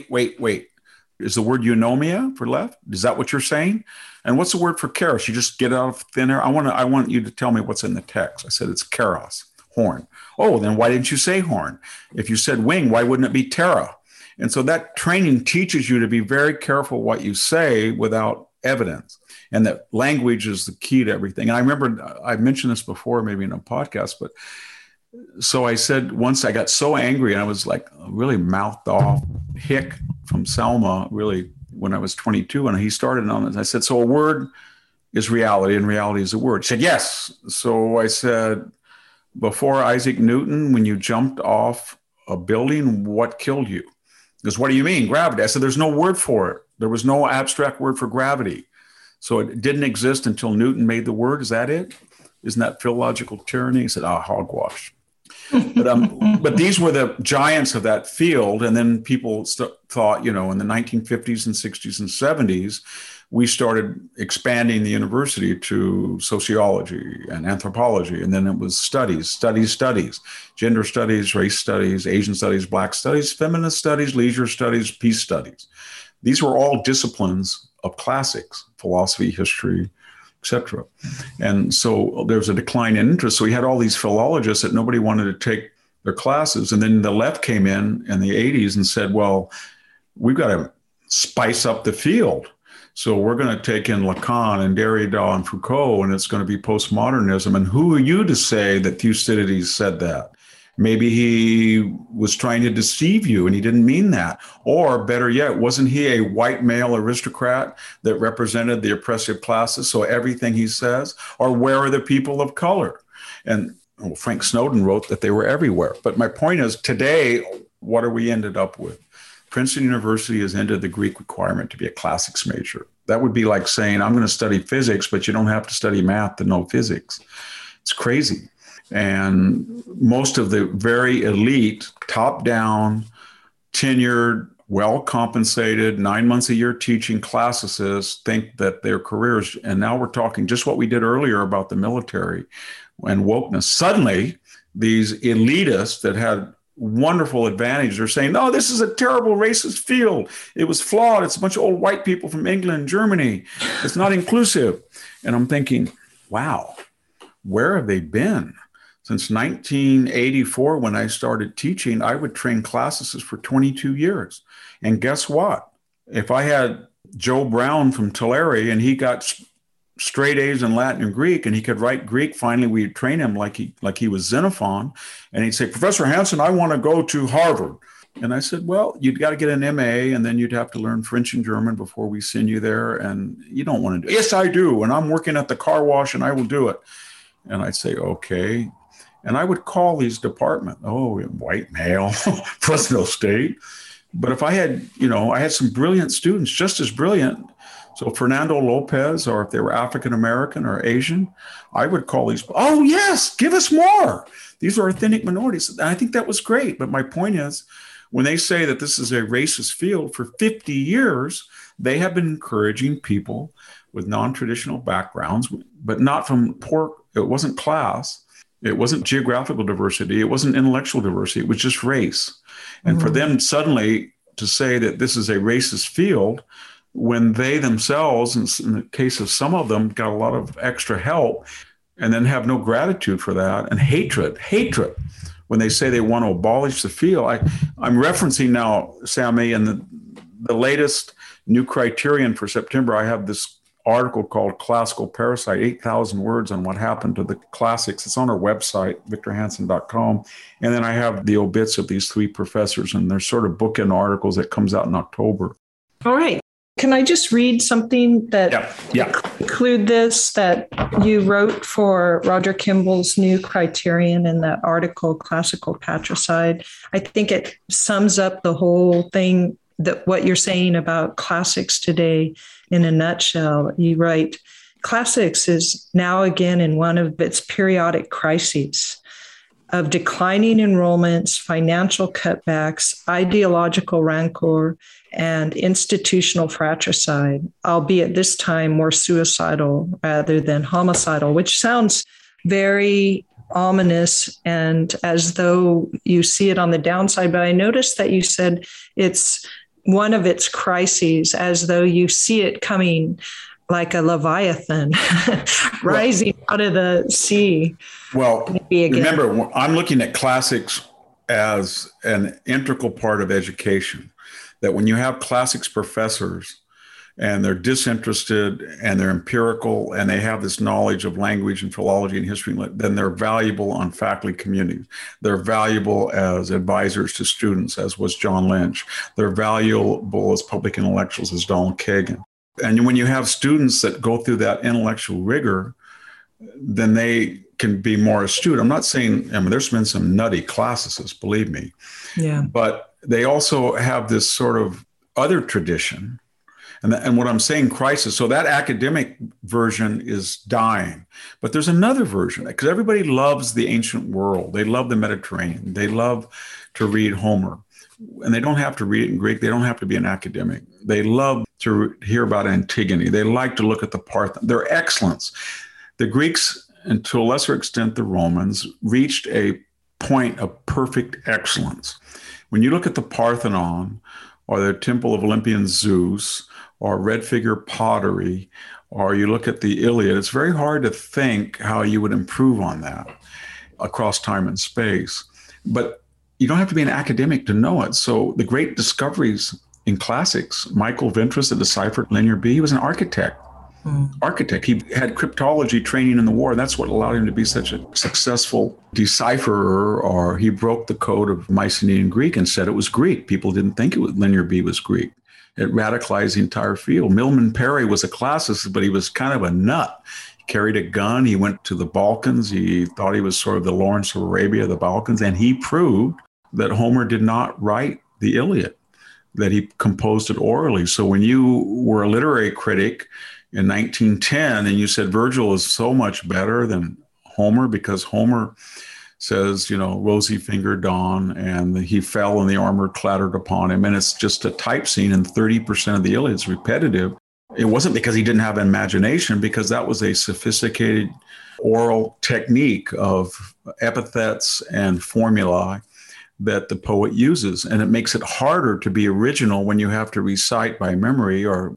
Is the word eunomia for left? Is that what you're saying? And what's the word for keros? You just get out of thin air. I want you to tell me what's in the text. I said, it's keros, horn. Oh, then why didn't you say horn? If you said wing, why wouldn't it be ptera? And so that training teaches you to be very careful what you say without evidence, and that language is the key to everything. And I remember I mentioned this before, maybe in a podcast, but so I said once I got so angry and I was like really mouthed off, Hick from Selma, really when I was 22, and he started on it. I said, so a word is reality and reality is a word. He said, yes. So I said, before Isaac Newton, when you jumped off a building, what killed you? Because what do you mean? Gravity. I said, there's no word for it. There was no abstract word for gravity. So it didn't exist until Newton made the word. Is that it? Isn't that philological tyranny? He said, hogwash. But these were the giants of that field. And then people thought, in the 1950s and 60s and 70s, we started expanding the university to sociology and anthropology. And then it was studies, gender studies, race studies, Asian studies, Black studies, feminist studies, leisure studies, peace studies. These were all disciplines of classics, philosophy, history, etc. And so there was a decline in interest. So we had all these philologists that nobody wanted to take their classes. And then the left came in the 80s and said, well, we've got to spice up the field. So we're going to take in Lacan and Derrida and Foucault, and it's going to be postmodernism. And who are you to say that Thucydides said that? Maybe he was trying to deceive you and he didn't mean that. Or better yet, wasn't he a white male aristocrat that represented the oppressive classes? So everything he says, or where are the people of color? And Frank Snowden wrote that they were everywhere. But my point is, today, what are we ended up with? Princeton University has ended the Greek requirement to be a classics major. That would be like saying, I'm going to study physics, but you don't have to study math to know physics. It's crazy. And most of the very elite, top-down, tenured, well-compensated, 9 months a year teaching classicists think that their careers, and now we're talking just what we did earlier about the military and wokeness. Suddenly, these elitists that had wonderful advantage. They're saying, no, this is a terrible racist field. It was flawed. It's a bunch of old white people from England and Germany. It's not inclusive. And I'm thinking, wow, where have they been? Since 1984, when I started teaching, I would train classicists for 22 years. And guess what? If I had Joe Brown from Tulare and he got straight A's in Latin and Greek, and he could write Greek. Finally, we'd train him like he was Xenophon. And he'd say, Professor Hansen, I want to go to Harvard. And I said, well, you'd got to get an MA, and then you'd have to learn French and German before we send you there. And you don't want to do it. Yes, I do. And I'm working at the car wash, and I will do it. And I'd say, okay. And I would call these departments, white male, Fresno State. But if I had, I had some brilliant students, just as brilliant. So Fernando Lopez, or if they were African-American or Asian, I would call these, oh, yes, give us more. These are ethnic minorities. And I think that was great. But my point is, when they say that this is a racist field, for 50 years, they have been encouraging people with non-traditional backgrounds, but not from poor, it wasn't class, it wasn't geographical diversity, it wasn't intellectual diversity, it was just race. And for them suddenly to say that this is a racist field, when they themselves, in the case of some of them, got a lot of extra help and then have no gratitude for that, and hatred, when they say they want to abolish the field. I'm referencing now, Sammy, in the latest new criterion for September, I have this article called Classical Parasite, 8,000 words on what happened to the classics. It's on our website, victorhansen.com. And then I have the obits of these three professors, and they're sort of bookend articles that comes out in October. All right. Can I just read something that include this that you wrote for Roger Kimball's new criterion in that article, Classical Patricide? I think it sums up the whole thing, that what you're saying about classics today in a nutshell. You write, classics is now again in one of its periodic crises of declining enrollments, financial cutbacks, ideological rancor, and institutional fratricide, albeit this time more suicidal rather than homicidal, which sounds very ominous and as though you see it on the downside. But I noticed that you said it's one of its crises, as though you see it coming like a Leviathan rising out of the sea. Well, remember, I'm looking at classics as an integral part of education, that when you have classics professors and they're disinterested and they're empirical and they have this knowledge of language and philology and history, then they're valuable on faculty communities. They're valuable as advisors to students, as was John Lynch. They're valuable as public intellectuals, as Donald Kagan. And when you have students that go through that intellectual rigor, then they can be more astute. I'm not saying, there's been some nutty classicists, believe me. Yeah. But they also have this sort of other tradition. And what I'm saying, crisis, so that academic version is dying. But there's another version, because everybody loves the ancient world. They love the Mediterranean. They love to read Homer. And they don't have to read it in Greek. They don't have to be an academic. They love to hear about Antigone. They like to look at the Parthenon. They're excellence. The Greeks, and to a lesser extent the Romans, reached a point of perfect excellence. When you look at the Parthenon, or the Temple of Olympian Zeus, or red figure pottery, or you look at the Iliad, it's very hard to think how you would improve on that across time and space. But you don't have to be an academic to know it. So the great discoveries in classics, Michael Ventris, that deciphered Linear B, he was an architect. He had cryptology training in the war. That's what allowed him to be such a successful decipherer, or he broke the code of Mycenaean Greek and said it was Greek. People didn't think Linear B was Greek. It radicalized the entire field. Milman Parry was a classicist, but he was kind of a nut. He carried a gun. He went to the Balkans. He thought he was sort of the Lawrence of Arabia of the Balkans. And he proved that Homer did not write the Iliad, that he composed it orally. So when you were a literary critic in 1910 and you said Virgil is so much better than Homer because Homer says, rosy-fingered dawn, and he fell and the armor clattered upon him. And it's just a type scene, and 30% of the Iliad is repetitive. It wasn't because he didn't have imagination, because that was a sophisticated oral technique of epithets and formulae that the poet uses. And it makes it harder to be original when you have to recite by memory or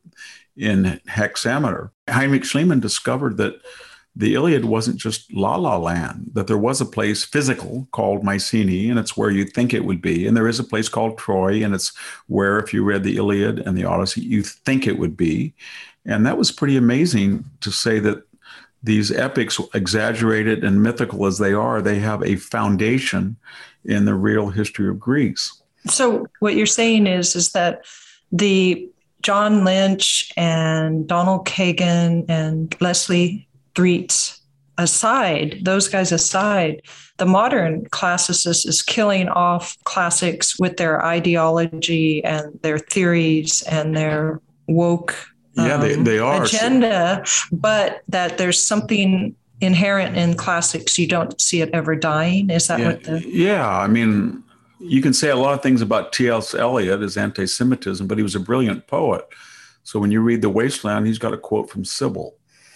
in hexameter. Heinrich Schliemann discovered that the Iliad wasn't just La La Land, that there was a place physical called Mycenae, and it's where you think it would be. And there is a place called Troy, and it's where, if you read the Iliad and the Odyssey, you think it would be. And that was pretty amazing to say that these epics, exaggerated and mythical as they are, they have a foundation in the real history of Greece. So what you're saying is that the John Lynch and Donald Kagan and Leslie Threets aside, those guys aside, the modern classicist is killing off classics with their ideology and their theories and their woke they are agenda, but that there's something inherent in classics. You don't see it ever dying. Is that what the... Yeah, I mean, you can say a lot of things about T.S. Eliot as anti-Semitism, but he was a brilliant poet. So when you read The Wasteland, he's got a quote from Sybil.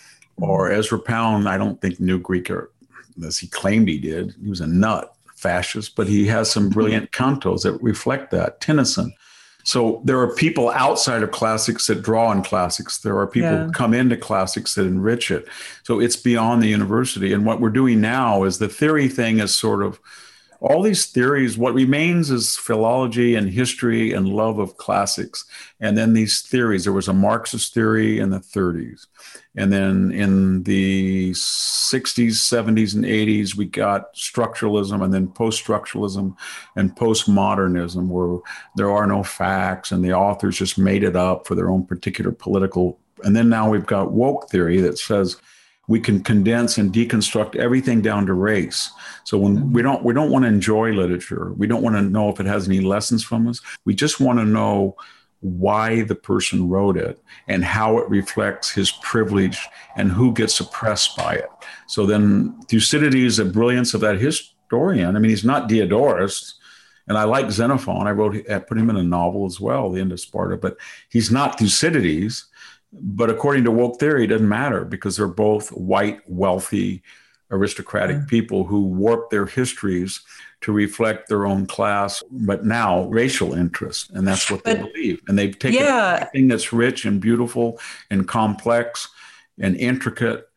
Or Ezra Pound, I don't think knew Greek as he claimed he did. He was a nut, fascist, but he has some brilliant cantos that reflect that. Tennyson. So there are people outside of classics that draw on classics. There are people who come into classics that enrich it. So it's beyond the university. And what we're doing now is the theory thing is sort of all these theories. What remains is philology and history and love of classics. And then these theories, there was a Marxist theory in the 30s. And then in the 60s, 70s, and 80s, we got structuralism and then post-structuralism and postmodernism, where there are no facts and the authors just made it up for their own particular political. And then now we've got woke theory that says we can condense and deconstruct everything down to race. So when we don't want to enjoy literature, we don't want to know if it has any lessons from us. We just want to know why the person wrote it and how it reflects his privilege and who gets oppressed by it. So then Thucydides, the brilliance of that historian, I mean, he's not Diodorus, and I like Xenophon. I put him in a novel as well, The End of Sparta, but he's not Thucydides. But according to woke theory, it doesn't matter because they're both white, wealthy, aristocratic people who warp their histories to reflect their own class, but now racial interest. And that's what they believe. And they've taken everything that's rich and beautiful and complex and intricate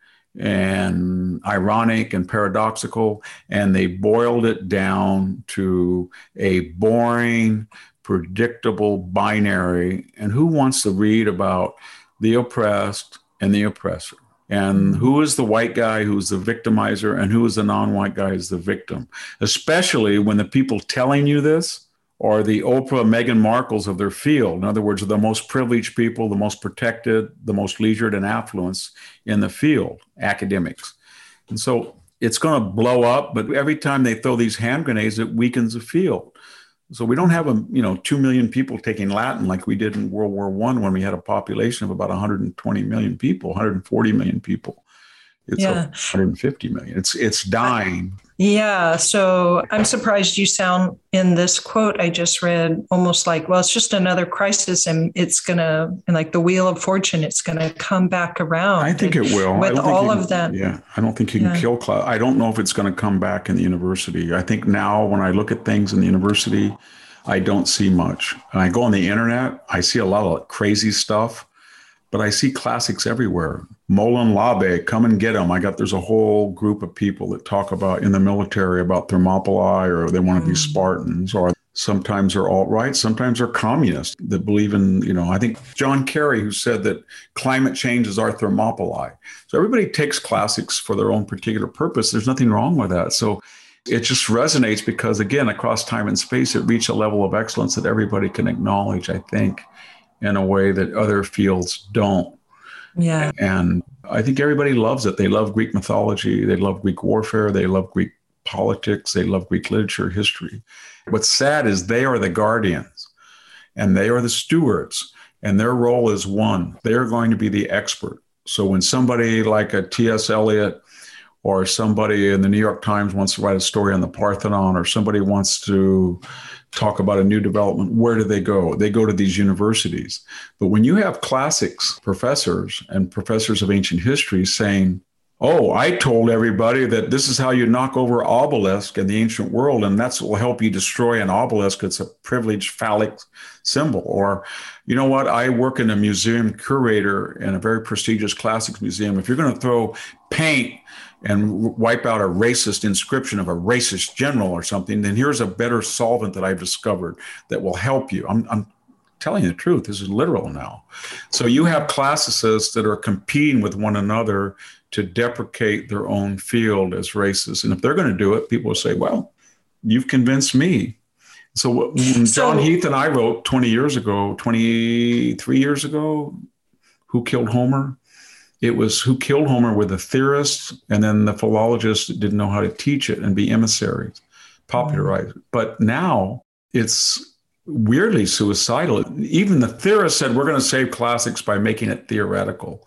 and ironic and paradoxical, and they boiled it down to a boring, predictable binary. And who wants to read about the oppressed and the oppressor? And who is the white guy who's the victimizer and who is the non-white guy who's the victim? Especially when the people telling you this are the Oprah, Meghan Markles of their field. In other words, the most privileged people, the most protected, the most leisured and affluence in the field, academics. And so it's going to blow up, but every time they throw these hand grenades, it weakens the field. So we don't have 2 million people taking Latin like we did in World War I when we had a population of about 120 million people, 140 million people. It's 150 million. It's dying. Yeah. So I'm surprised you sound in this quote I just read almost like, well, it's just another crisis and it's going to, like the wheel of fortune, it's going to come back around. I think it will. With all of that. Yeah. I don't think you can kill class. I don't know if it's going to come back in the university. I think now when I look at things in the university, I don't see much. And I go on the internet, I see a lot of crazy stuff, but I see classics everywhere. Molon Labe, come and get them. There's a whole group of people that talk about in the military about Thermopylae, or they want to be Spartans, or sometimes they're alt-right, sometimes they're communists that believe in, I think John Kerry, who said that climate change is our Thermopylae. So everybody takes classics for their own particular purpose. There's nothing wrong with that. So it just resonates because, again, across time and space, it reached a level of excellence that everybody can acknowledge, I think, in a way that other fields don't. Yeah. And I think everybody loves it. They love Greek mythology. They love Greek warfare. They love Greek politics. They love Greek literature, history. What's sad is they are the guardians and they are the stewards, and their role is one. They're going to be the expert. So when somebody like a T.S. Eliot or somebody in the New York Times wants to write a story on the Parthenon, or somebody wants to talk about a new development, where do they go? They go to these universities. But when you have classics professors and professors of ancient history saying, Oh, I told everybody that this is how you knock over obelisk in the ancient world, and that's what will help you destroy an obelisk. It's a privileged phallic symbol. Or, you know what? I work in a museum curator in a very prestigious classics museum. If you're going to throw paint and wipe out a racist inscription of a racist general or something, then here's a better solvent that I've discovered that will help you. I'm telling you the truth. This is literal now. So you have classicists that are competing with one another to deprecate their own field as racist. And if they're going to do it, people will say, well, you've convinced me. So when John Heath and I wrote 23 years ago, Who Killed Homer? It was Who Killed Homer with the theorists, and then the philologists didn't know how to teach it and be emissaries, popularize it. But now it's weirdly suicidal. Even the theorists said, we're going to save classics by making it theoretical.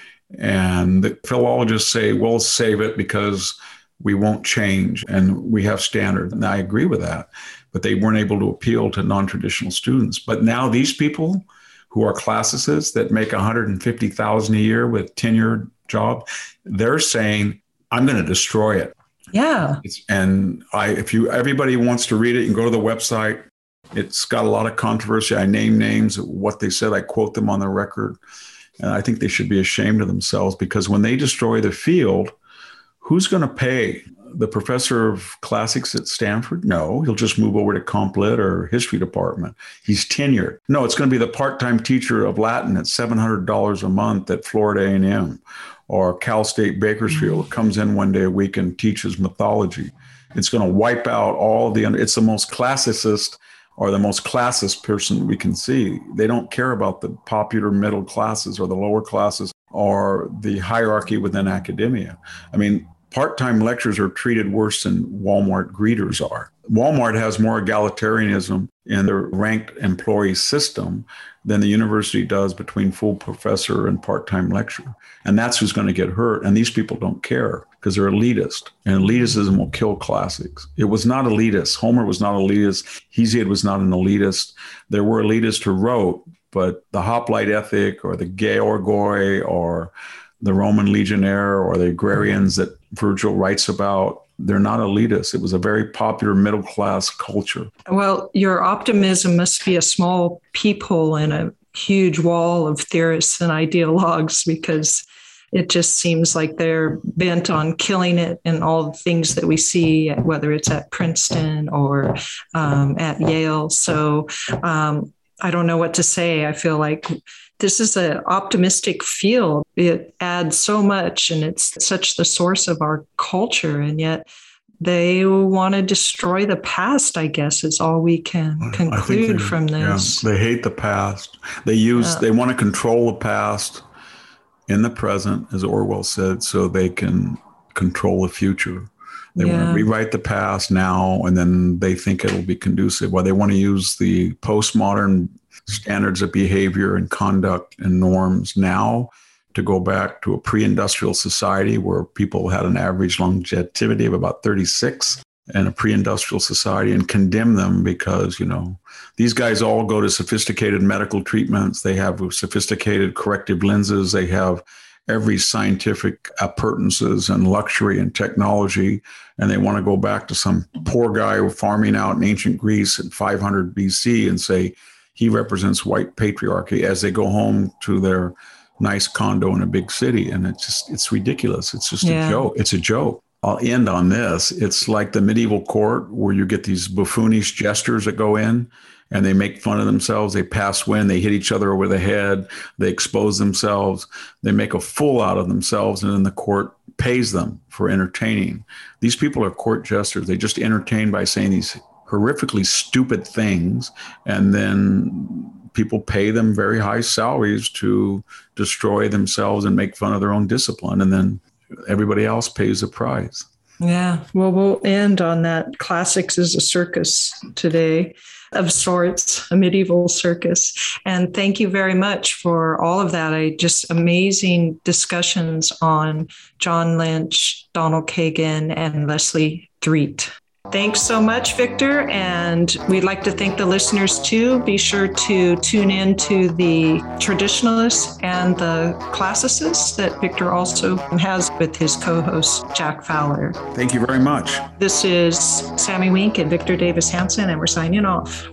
And the philologists say, we'll save it because we won't change and we have standards. And I agree with that, but they weren't able to appeal to non-traditional students. But now these people who are classicists that make $150,000 a year with tenured jobs, they're saying, I'm going to destroy it. Yeah. Everybody wants to read it, you can go to the website. It's got a lot of controversy. I name names of what they said. I quote them on the record. And I think they should be ashamed of themselves, because when they destroy the field, who's going to pay? The professor of classics at Stanford? No, he'll just move over to Comp Lit or history department. He's tenured. No, it's going to be the part-time teacher of Latin at $700 a month at Florida A&M or Cal State Bakersfield, comes in one day a week and teaches mythology. It's going to wipe out it's the most classicist or the most classist person we can see. They don't care about the popular middle classes or the lower classes or the hierarchy within academia. I mean, part-time lecturers are treated worse than Walmart greeters are. Walmart has more egalitarianism in their ranked employee system than the university does between full professor and part-time lecturer. And that's who's going to get hurt. And these people don't care because they're elitist. And elitism will kill classics. It was not elitist. Homer was not elitist. Hesiod was not an elitist. There were elitists who wrote, but the hoplite ethic or the Georgoi or the Roman legionnaire or the agrarians that Virgil writes about, they're not elitists. It was a very popular middle-class culture. Well, your optimism must be a small peephole in a huge wall of theorists and ideologues, because it just seems like they're bent on killing it in all the things that we see, whether it's at Princeton or at Yale. So I don't know what to say. I feel like this is an optimistic field. It adds so much, and it's such the source of our culture. And yet they want to destroy the past, I guess, is all we can conclude from this. Yeah, they hate the past. They want to control the past in the present, as Orwell said, so they can control the future. They want to rewrite the past now, and then they think it'll be conducive. Well, they want to use the postmodern standards of behavior and conduct and norms now to go back to a pre-industrial society where people had an average longevity of about 36, and a pre-industrial society, and condemn them because, these guys all go to sophisticated medical treatments. They have sophisticated corrective lenses. They have every scientific appurtenances and luxury and technology. And they want to go back to some poor guy farming out in ancient Greece in 500 BC and say he represents white patriarchy as they go home to their nice condo in a big city. And it's ridiculous. It's just a joke. It's a joke. I'll end on this. It's like the medieval court where you get these buffoonish jesters that go in and they make fun of themselves. They pass wind. They hit each other over the head. They expose themselves. They make a fool out of themselves. And then the court pays them for entertaining. These people are court jesters. They just entertain by saying these horrifically stupid things. And then people pay them very high salaries to destroy themselves and make fun of their own discipline. And then everybody else pays the price. Yeah. Well, we'll end on that. Classics is a circus today of sorts, a medieval circus. And thank you very much for all of that. Just amazing discussions on John Lynch, Donald Kagan, and Leslie Threet. Thanks so much, Victor. And we'd like to thank the listeners too. Be sure to tune in to the traditionalists and the classicists that Victor also has with his co-host, Jack Fowler. Thank you very much. This is Sammy Wink and Victor Davis Hanson, and we're signing off.